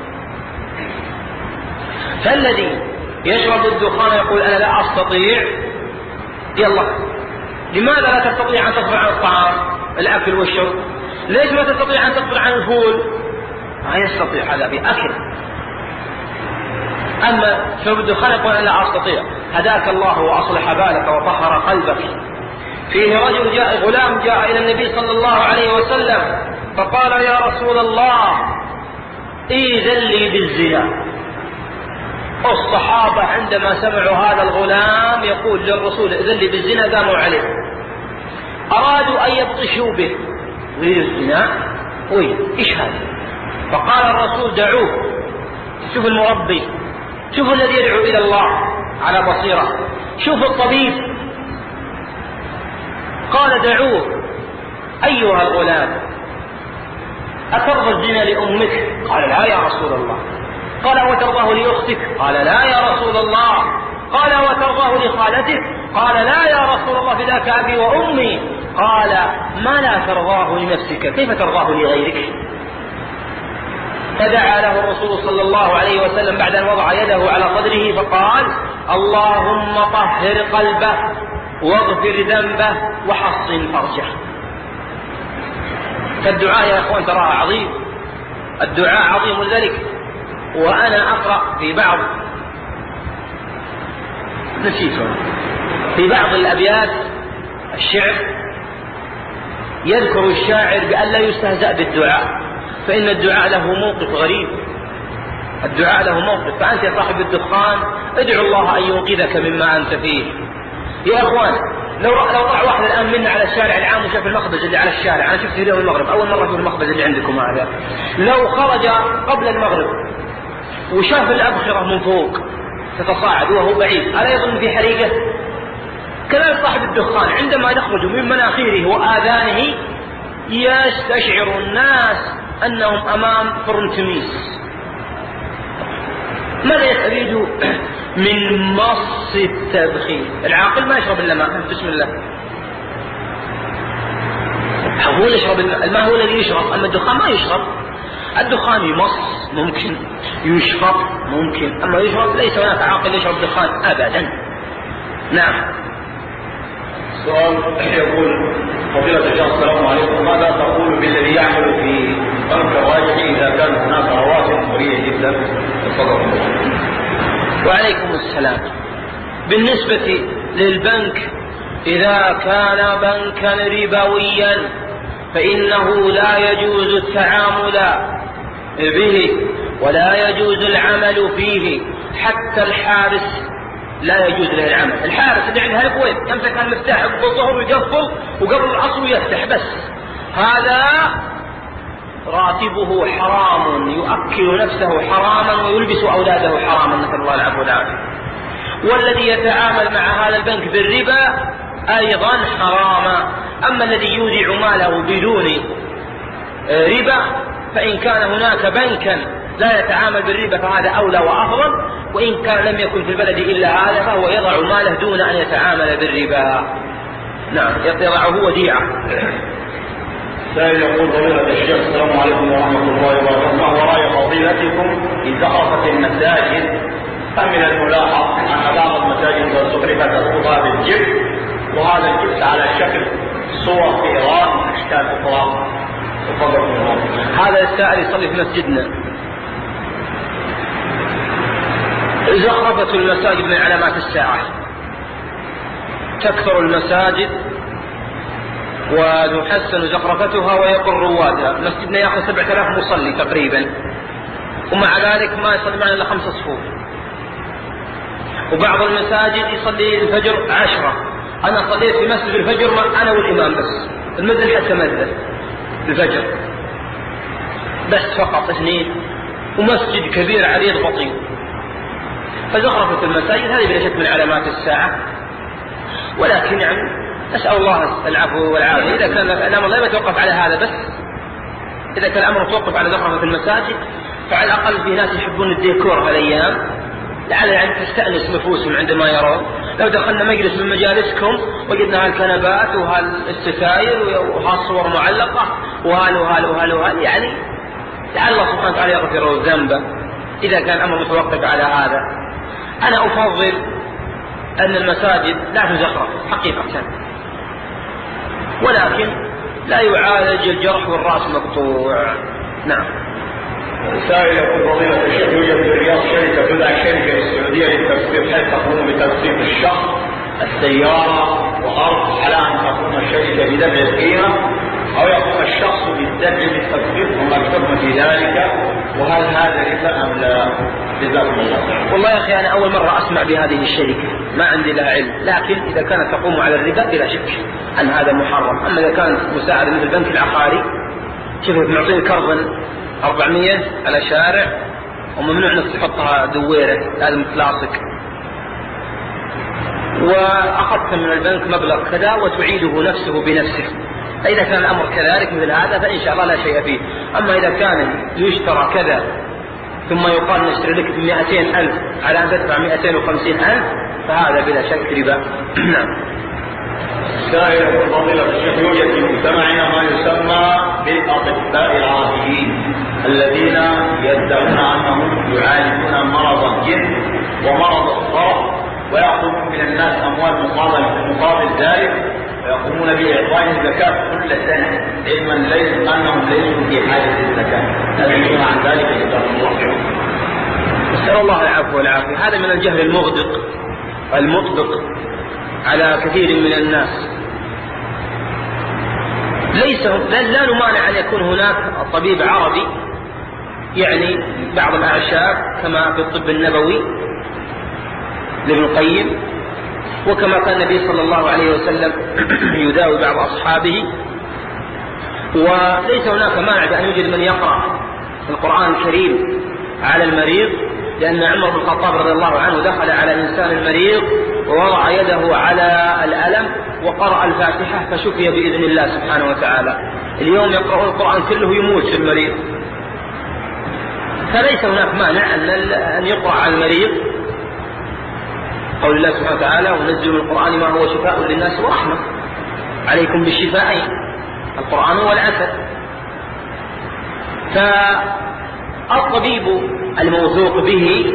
Speaker 1: فالذي يشرب الدخان يقول أنا لا أستطيع، يلا لماذا لا تستطيع أن تصبر عن الطعام الأكل والشرب؟ ليش ما تستطيع أن تصبر عن الفول؟ ما يستطيع هذا بأكل. أما شرب الدخان يقول أنا لا أستطيع، هداك الله وأصلح بالك وطهر قلبك. فيه رجل غلام جاء إلى النبي صلى الله عليه وسلم فقال يا رسول الله إذن لي بالزنا. الصحابة عندما سمعوا هذا الغلام يقول للرسول إذن لي بالزنا قاموا عليه، أرادوا أن يبطشوا به، يريد الزنا، إيش هذا؟ فقال الرسول دعوه، شوف المربي، شوف الذي يدعو إلى الله على بصيرة، شوف الطبيب. قال دعوه. أيها الغلام أترضى الزنا لأمك؟ قال لا يا رسول الله. قال وترضاه لأختك؟ قال لا يا رسول الله. قال وترضاه لخالتك؟ قال لا يا رسول الله، فداك أبي وأمي. قال ما لا ترضاه لنفسك كيف ترضاه لغيرك؟ فدعا له الرسول صلى الله عليه وسلم بعد أن وضع يده على صدره فقال اللهم طهر قلبه واغفر ذنبه وحصن فرجه. فالدعاء يا أخوان تراها عظيم، الدعاء عظيم. ولذلك وأنا أقرأ في بعض الأبيات الشعر يذكر الشاعر بأن لا يستهزأ بالدعاء، فإن الدعاء له موقف غريب، الدعاء له موقف. فأنت يا صاحب الدخان ادعو الله أن ينقذك مما أنت فيه. يا أخوان لو طلع واحد الآن منا على الشارع العام وشاف المخبز اللي على الشارع، أنا شفت اليوم المغرب أول مرة في المخبز اللي عندكم هذا، لو خرج قبل المغرب وشاف الأبخرة من فوق تتصاعد وهو بعيد، ألا يظن في حريقة؟ كذلك صاحب الدخان عندما يخرج من مناخيره وآذانه يستشعر الناس أنهم أمام فرن تميس. ماذا يستفيد من مص التدخين؟ العاقل ما يشرب إلا ماء، بسم الله، هو يشرب الماء، هو الذي يشرب، أما الدخان ما يشرب. الدخان يمص ممكن، يشرب ممكن، أما يشرب ليس هناك عاقل يشرب دخان أبدا. نعم.
Speaker 2: سؤال يقول فضيلة الشيخ السلام عليكم، ماذا تقول بالذي يعمل في بنك الراجح إذا كان هناك رواتب قليلة جدا؟ تفضل.
Speaker 1: وعليكم السلام. بالنسبة للبنك إذا كان بنكا ربويا فإنه لا يجوز التعامل به ولا يجوز العمل فيه، حتى الحارس لا يجوز له العمل. الحارس اللي عندها الكويت يمسك المفتاح بالظهر ويقفل وقبل العصر يفتح بس، هذا راتبه حرام، يؤكل نفسه حراما ويلبس أولاده حراما، نسأل الله العفو والعافية. والذي يتعامل مع هذا البنك بالربا أيضا حراما. أما الذي يودع ماله بدون ربا فإن كان هناك بنكا لا يتعامل بالربا فهذا أولى وأفضل، وإن كان لم يكن في البلد إلا هذا فهو يضع ماله دون أن يتعامل بالربا. نعم، يضعه وديعة.
Speaker 2: سائل يقول فضيلة الشيخ السلام عليكم ورحمة الله وبركاته، ما هو رأي فضيلتكم إن زخرفت المساجد؟ فمن الملاحظ أن بعض المساجد زخرفت الخطى بالجبس، وهذا الجبس على شكل صور في إيران من أشكال أخرى.
Speaker 1: هذا السائل يصلي في مسجدنا. زخرفة المساجد من علامات الساعة، تكثر المساجد وتحسن زخرفتها ويقل روادها. مسجدنا يأخذ 7000 مصلي تقريبا، ومع ذلك ما يصلي معنا إلا 5 صفوف، وبعض المساجد يصلي الفجر 10. أنا صليت في مسجد الفجر أنا والإمام بس، المذن حتى مذن الفجر بس فقط 2، ومسجد كبير عريض بطيء. فزخرفة المساجد هذه بلا شك من علامات الساعة، ولكن يعني نسأل الله العفو والعافية. إذا كان الأمر لا يتوقف على هذا بس، إذا كان الأمر متوقف على زخرفة المساجد فعلى الأقل في ناس يحبون الديكور هالأيام، لعل يعني تستأنس نفوسهم عندما يرون. لو دخلنا مجلس من مجالسكم وجدنا هالكنبات وهالستاير وهالصور معلقة وهال يعني لعل الله سبحانه وتعالى يغفر ذنبه إذا كان الأمر متوقف على هذا. أنا أفضل أن المساجد لا تزخرف حقيقة، ولكن لا يعالج الجرح والرأس مقطوع. نعم.
Speaker 2: سائل يقول فضيلة الشيخ يوجد في الرياض شركة تدعى شركة السعودية للتسويق، حيث تقوم بتسويق الشخص السيارة وأرض، على أن تقوم الشركة بدفع القيمة أو يقوم الشخص بالدفع بالتسويق، وما الحكم في ذلك؟ وهل هذا ربا أم لا؟ جزاكم الله خيرا.
Speaker 1: والله يا أخي أنا أول مرة أسمع بهذه الشركة، ما عندي لها علم، لكن إذا كانت تقوم على الربا بلا شك أن هذا محرم. أما إذا كانت مساعدة مثل البنك العقاري، شوفوا معطيني كربن 400 على شارع وممنوع انك تحطها دويره، لازم تلاصق، واخذت من البنك مبلغ كذا وتعيده نفسه بنفسك، فإذا كان الأمر كذلك مثل هذا فإن شاء الله لا شيء فيه. أما إذا كان يشترى كذا ثم يقال نشتري لك ب200,000 على أن تدفع 250,000 فهذا بلا شك ربا. نعم.
Speaker 2: سائر فضيلة الشيخ، يوجد في مجتمعنا ما يسمى بالأطباء العاديين الذين يدعون أنهم يعالجون مرض الجن ومرض الصرف، ويأخذون من الناس أموال مقابل ذلك، ويقومون بإعطاء الزكاة كل سنة، علما أنهم ليسوا في حاجة للزكاة. هذا يعلن عن ذلك جزاهم الله.
Speaker 1: نسأل الله العفو والعافية. هذا من الجهل المطبق على كثير من الناس. لا نمانع أن يكون هناك طبيب عربي يعني بعض الأعشاب كما في الطب النبوي لابن القيم، وكما كان النبي صلى الله عليه وسلم يداوي بعض أصحابه. وليس هناك مانع بأن يوجد من يقرأ القرآن الكريم على المريض، لأن عمر بن الخطاب رضي الله عنه دخل على إنسان المريض ووضع يده على الألم وقرأ الفاتحة فشفي بإذن الله سبحانه وتعالى. اليوم يقرأ القرآن كله يموت في المريض. فليس هناك مانع أن يقرأ على المريض قول الله سبحانه وتعالى: وننزل من القرآن ما هو شفاء للناس ورحمة. عليكم بالشفاءين، القرآن والعسل. فالطبيب الموثوق به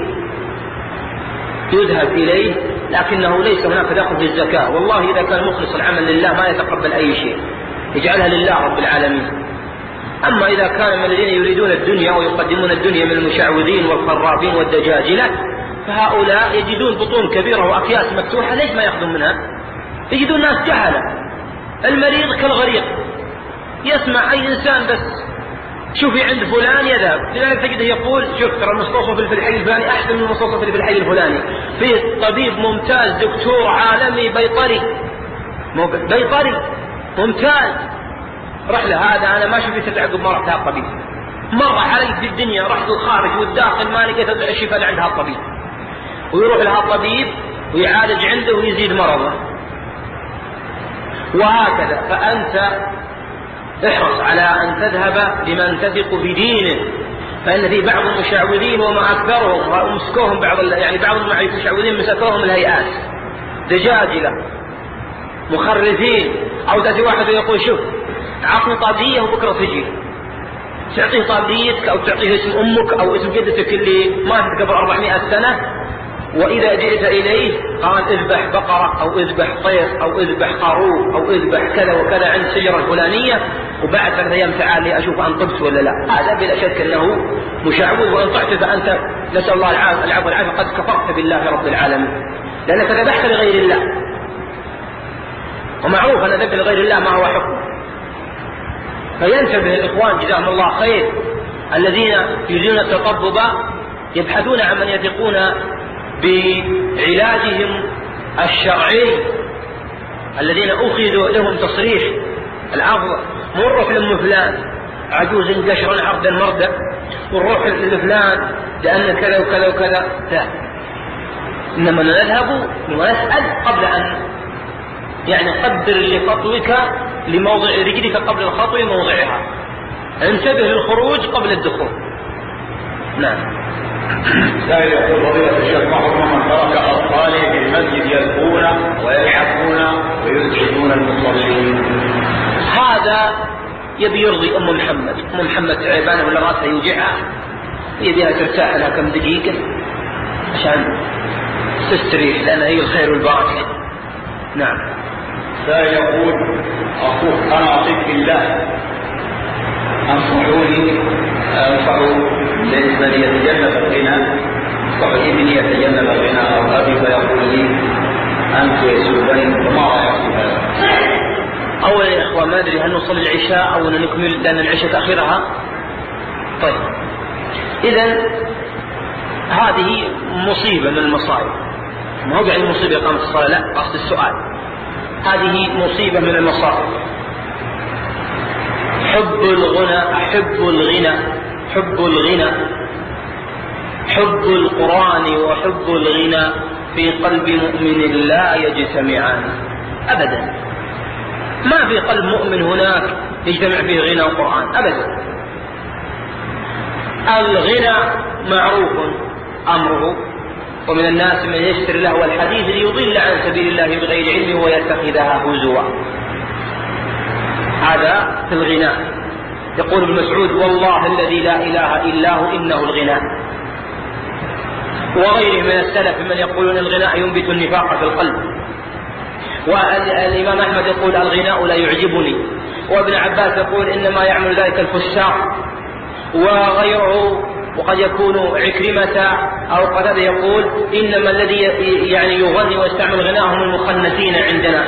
Speaker 1: يذهب إليه، لكنه ليس هناك دخل في الزكاة. والله إذا كان مخلص العمل لله ما يتقبل أي شيء، يجعلها لله رب العالمين. أما إذا كان من الذين يريدون الدنيا ويقدمون الدنيا من المشعوذين والخرافين والدجاجلة، فهؤلاء يجدون بطون كبيرة وأكياس مفتوحة، ليش ما يأخذون منها؟ يجدون ناس جهلة. المريض كالغريق، يسمع أي إنسان بس شوفي عند فلان يذهب، لذلك تجده يقول: شوف ترى المستوصف في الحي الفلاني أحسن من المستوصف في الحي الفلاني، في طبيب ممتاز دكتور عالمي بيطري ممتاز، رح له هذا. أنا ما شفت إلا عقب ما رحت هالطبيب، مر علي في الدنيا، رحت الخارج والداخل ما لقيت الشفاء عند هالطبيب، ويروح لها الطبيب ويعالج عنده ويزيد مرضه، وهكذا. فأنت احرص على أن تذهب لمن تثق بدينه، فإن في بعض المشعوذين وما أكثرهم ومسكوهم بعض المشعوذين مسكوهم الهيئات دجاجلة مخرفين. أو تأتي واحد ويقول: شوف عطني طابلية وبكرة تجي، تعطيه طابليتك أو تعطيه اسم أمك أو اسم جدتك اللي ماتت قبل 400 سنة، وإذا جئت إليه قال: اذبح بقرة أو اذبح طير أو اذبح خروف أو اذبح كذا وكذا عند الشجرة الفلانية، وبعد 3 أيام تعال لي أشوف أن طبت ولا لا. هذا بلا شك أنه مشعوذ، وإن طعت فأنت نسأل الله العفو والعافية قد كفرت بالله رب العالمين، لأنك ذبحت لغير الله، ومعروف أن ذبح لغير الله ما هو حكم. فينتبه الإخوان جزاهم الله خير الذين يريدون التطبب، يبحثون عن من يثقون بعلاجهم الشرعي، الذين أخذوا لهم تصريح العفو. نروح لأم فلان عجوز قشر عرض المردة، ونروح لفلان لأن كذا وكذا وكذا، لا. إنما نذهب ونسأل قبل أن قدر لخطوك لموضع رجلك قبل الخطو موضعها، انتبه للخروج قبل الدخول. نعم.
Speaker 2: سائل يقول: فضيلة الشيخ، ما حكم من ترك أطفاله في المسجد يلقون ويلعبون ويزعجون المصلين؟
Speaker 1: هذا يبي يرضي أم محمد تعبانة ولا رأسها يوجعها، يبيها ترتاح لها كم دقيقة عشان تستريح، لأن هي الخير والبركة. نعم.
Speaker 2: سائل يقول: أخوك أنا أعطيك بالله أنصحوني لمن يتجنب الغنى، من يتجنب الغنى أو أبي فيقول لي أنت يسوبني، وما رأيك في هذا؟
Speaker 1: أولا يا إخوان ما أدري هل نصلي العشاء أو نكمل لأن العشاء تأخيرها. طيب إذن هذه مصيبة من المصائب، ما هو يعني مصيبة إقامة الصلاة، لا، قصد السؤال هذه مصيبة من المصائب. حب القرآن وحب الغنى في قلب مؤمن لا يجتمعان أبدا. ما في قلب مؤمن هناك يجتمع فيه غنى وقرآن أبدا. الغنى معروف أمره، ومن الناس من يشتري له الحديث ليضل عن سبيل الله بغير علم ويتخذها هزوا. هذا في الغناء. يقول ابن مسعود: والله الذي لا إله إلا هو إنه الغناء. وغيره من السلف من يقولون الغناء ينبت النفاق في القلب. والإمام أحمد يقول: الغناء لا يعجبني. وابن عباس يقول: إنما يعمل ذلك الفساق. وغيره وقد يكون عكرمة أو قتادة يقول: إنما الذي يعني يغني ويستعمل غناهم المخنثين عندنا.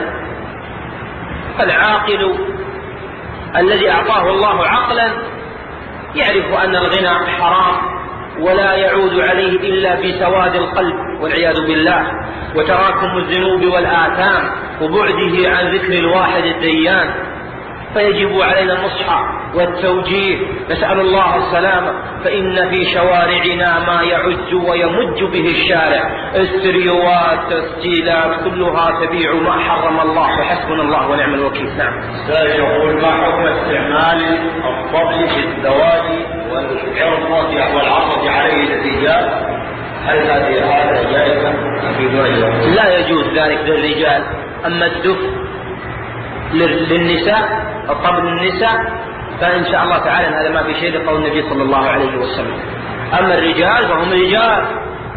Speaker 1: العاقل الذي أعطاه الله عقلا يعرف أن الغنى حرام ولا يعود عليه إلا بسواد القلب والعياذ بالله، وتراكم الذنوب والآثام وبعده عن ذكر الواحد الديان. فيجب علينا النصح والتوجيه، نسأل الله السلامة، فإن في شوارعنا ما يعج ويمج به الشارع، استريوات تسجيلات كلها تبيع ما حرم الله، فحسبنا الله ونعم الوكيل. نعم.
Speaker 2: يقول: ما حكم استعمال الطبل في الزواج والعرض عليه الرجال؟ هل هذا جائز في دول؟
Speaker 1: لا يجوز ذلك للرجال. أما الدف للنساء، الطبل للنساء، فإن شاء الله تعالى هذا ما في شيء لقول النبي صلى الله عليه وسلم. أما الرجال فهم رجال.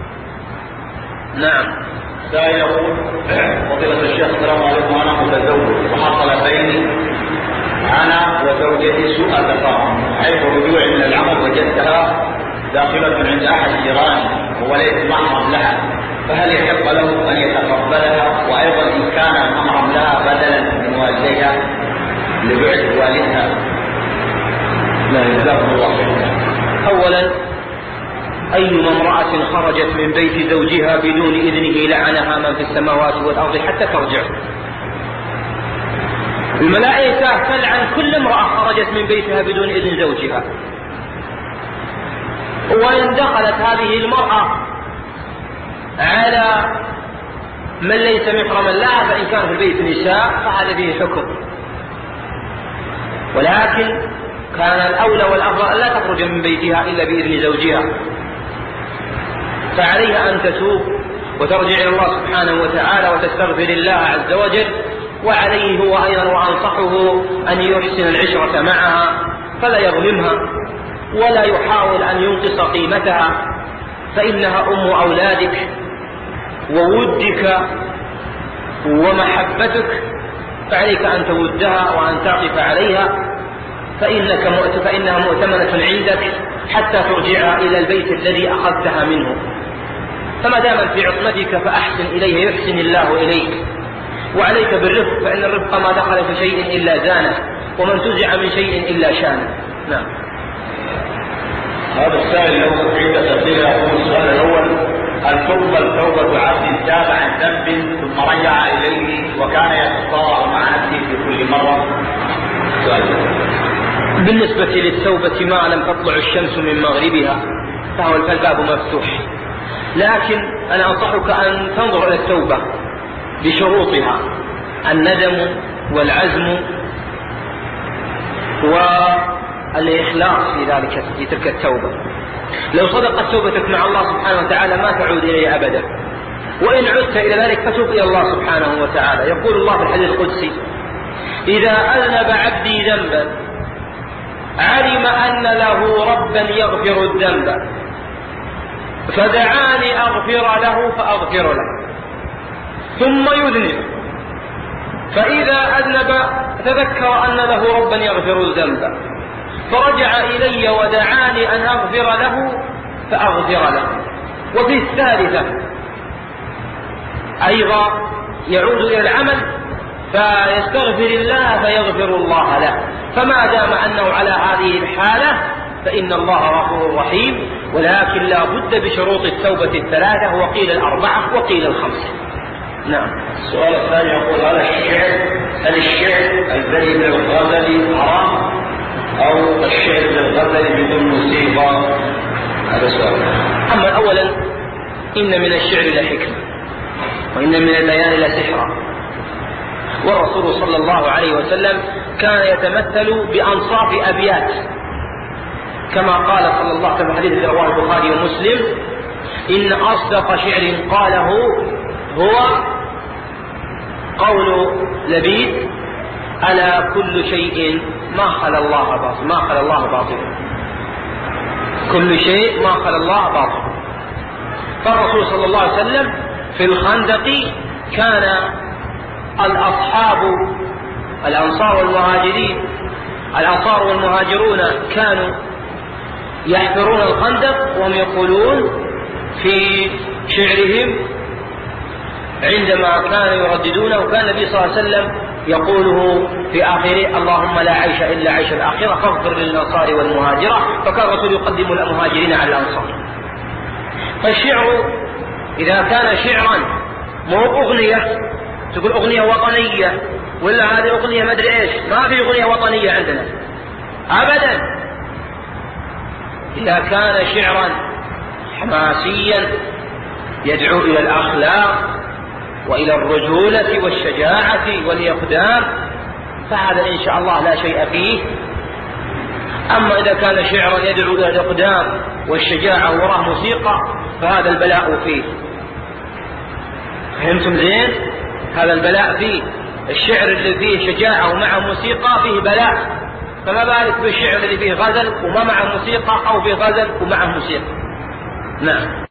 Speaker 1: نعم.
Speaker 2: يقول: فضيلة الشيخ السلام عليكم، أنا متزوج وحصل بيني أنا وزوجتي سوء تفاهم، حيث رجوعي من العمل وجدتها داخلة عند أحد جيراني وليس محرم لها، فهل يحق له أن يتقبلها؟ وأيضا إن كان محرم لها بدلا من والديها لبعد والدها؟ لا يجزاكم الله خيرا.
Speaker 1: أولا، أيما امرأة خرجت من بيت زوجها بدون إذنه لعنها من في السماوات والأرض حتى ترجع. الملائكة تلعن كل امرأة خرجت من بيتها بدون إذن زوجها. وإن دخلت هذه المرأة على من ليس محرما لها فإن كان في البيت نساء فهذا فيه حكم، ولكن كان الأولى والأفضل أن لا تخرج من بيتها إلا بإذن زوجها، فعليها أن تتوب وترجع إلى الله سبحانه وتعالى وتستغفر الله عز وجل. وعليه هو أيضا وأنصحه أن يحسن العشرة معها، فلا يظلمها ولا يحاول أن ينقص قيمتها، فإنها أم أولادك وودك ومحبتك، فعليك أن تودها وأن تعطف عليها، فإنها مؤتمنة عندك حتى ترجع إلى البيت الذي أخذتها منه. فما دامت في عصمتك فأحسن إليها يحسن الله إليك. وعليك بالرفق، فإن الرفق ما دخل في شيء إلا زانه، ومن تزع من شيء إلا شانه. نعم.
Speaker 2: هذا السائل له عدة أسئلة. السؤال الأول: هل تقبل توبة عبد تاب عن ذنب ثم رجع إليه وكان يتصارع مع نفسه في كل مرة؟
Speaker 1: بالنسبة للتوبة ما لم تطلع الشمس من مغربها فهو الباب مفتوح، لكن أنا أنصحك أن تنظر إلى التوبة بشروطها: الندم والعزم والإخلاص في ذلك في تلك التوبة. لو صدقت توبتك مع الله سبحانه وتعالى ما تعود إليه أبدا، وإن عدت إلى ذلك فتوب إلى الله سبحانه وتعالى. يقول الله في الحديث القدسي: إذا أذنب عبدي ذنبا علم أن له ربا يغفر الذنب فدعاني أغفر له فأغفر له، ثم يذنب فإذا أذنب تذكر أن له ربا يغفر الذنب فرجع إلي ودعاني أن أغفر له فأغفر له. وفي الثالثة أيضا يعود إلى العمل فيستغفر الله فيغفر الله له. فما دام أنه على هذه الحالة فإن الله غفور رحيم، ولكن لا بد بشروط التوبة الثلاثة، وقيل الأربعة وقيل الخمسة. نعم.
Speaker 2: السؤال الثاني يقول: هل الشعر الذي بالغزل حرام أو الشعر بالغزل بدون موسيقى؟ هذا سؤال.
Speaker 1: أما أولا إن من الشعر لحكمة، وإن من البيان لسحرا، والرسول صلى الله عليه وسلم كان يتمثل بأنصاف أبيات، كما قال صلى الله عليه وسلم في حديث رواه البخاري ومسلم: إن أصدق شعر قاله هو قول لبيد: ألا كل شيء ما خلا الله باطل، ما خلا الله باطل، كل شيء ما خلا الله باطل. فالرسول صلى الله عليه وسلم في الخندق كان الأصحاب الأنصار والمهاجرين، الأنصار والمهاجرون كانوا يحفرون الخندق وهم يقولون في شعرهم عندما كانوا يرددونه، وكان النبي صلى الله عليه وسلم يقوله في آخره: اللهم لا عيش إلا عيش الآخرة فاغفر للأنصار والمهاجرة. فكان الرسول يقدم المهاجرين على الأنصار. فالشعر إذا كان شعرا مو أغنية، تقول أغنية وطنية ولا هذه أغنية ما أدري إيش، ما في أغنية وطنية عندنا أبدا. إذا كان شعرا حماسيا يدعو إلى الأخلاق وإلى الرجولة والشجاعة والإقدام فهذا إن شاء الله لا شيء فيه. أما إذا كان شعرا يدعو إلى الإقدام والشجاعة وراه موسيقى فهذا البلاء فيه. فهمتم زين؟ هذا البلاء فيه. الشعر اللي فيه شجاعة ومعه موسيقى فيه بلاء، فما بالك بالشعر اللي فيه غزل وما معه موسيقى، أو فيه غزل ومعه موسيقى. نعم.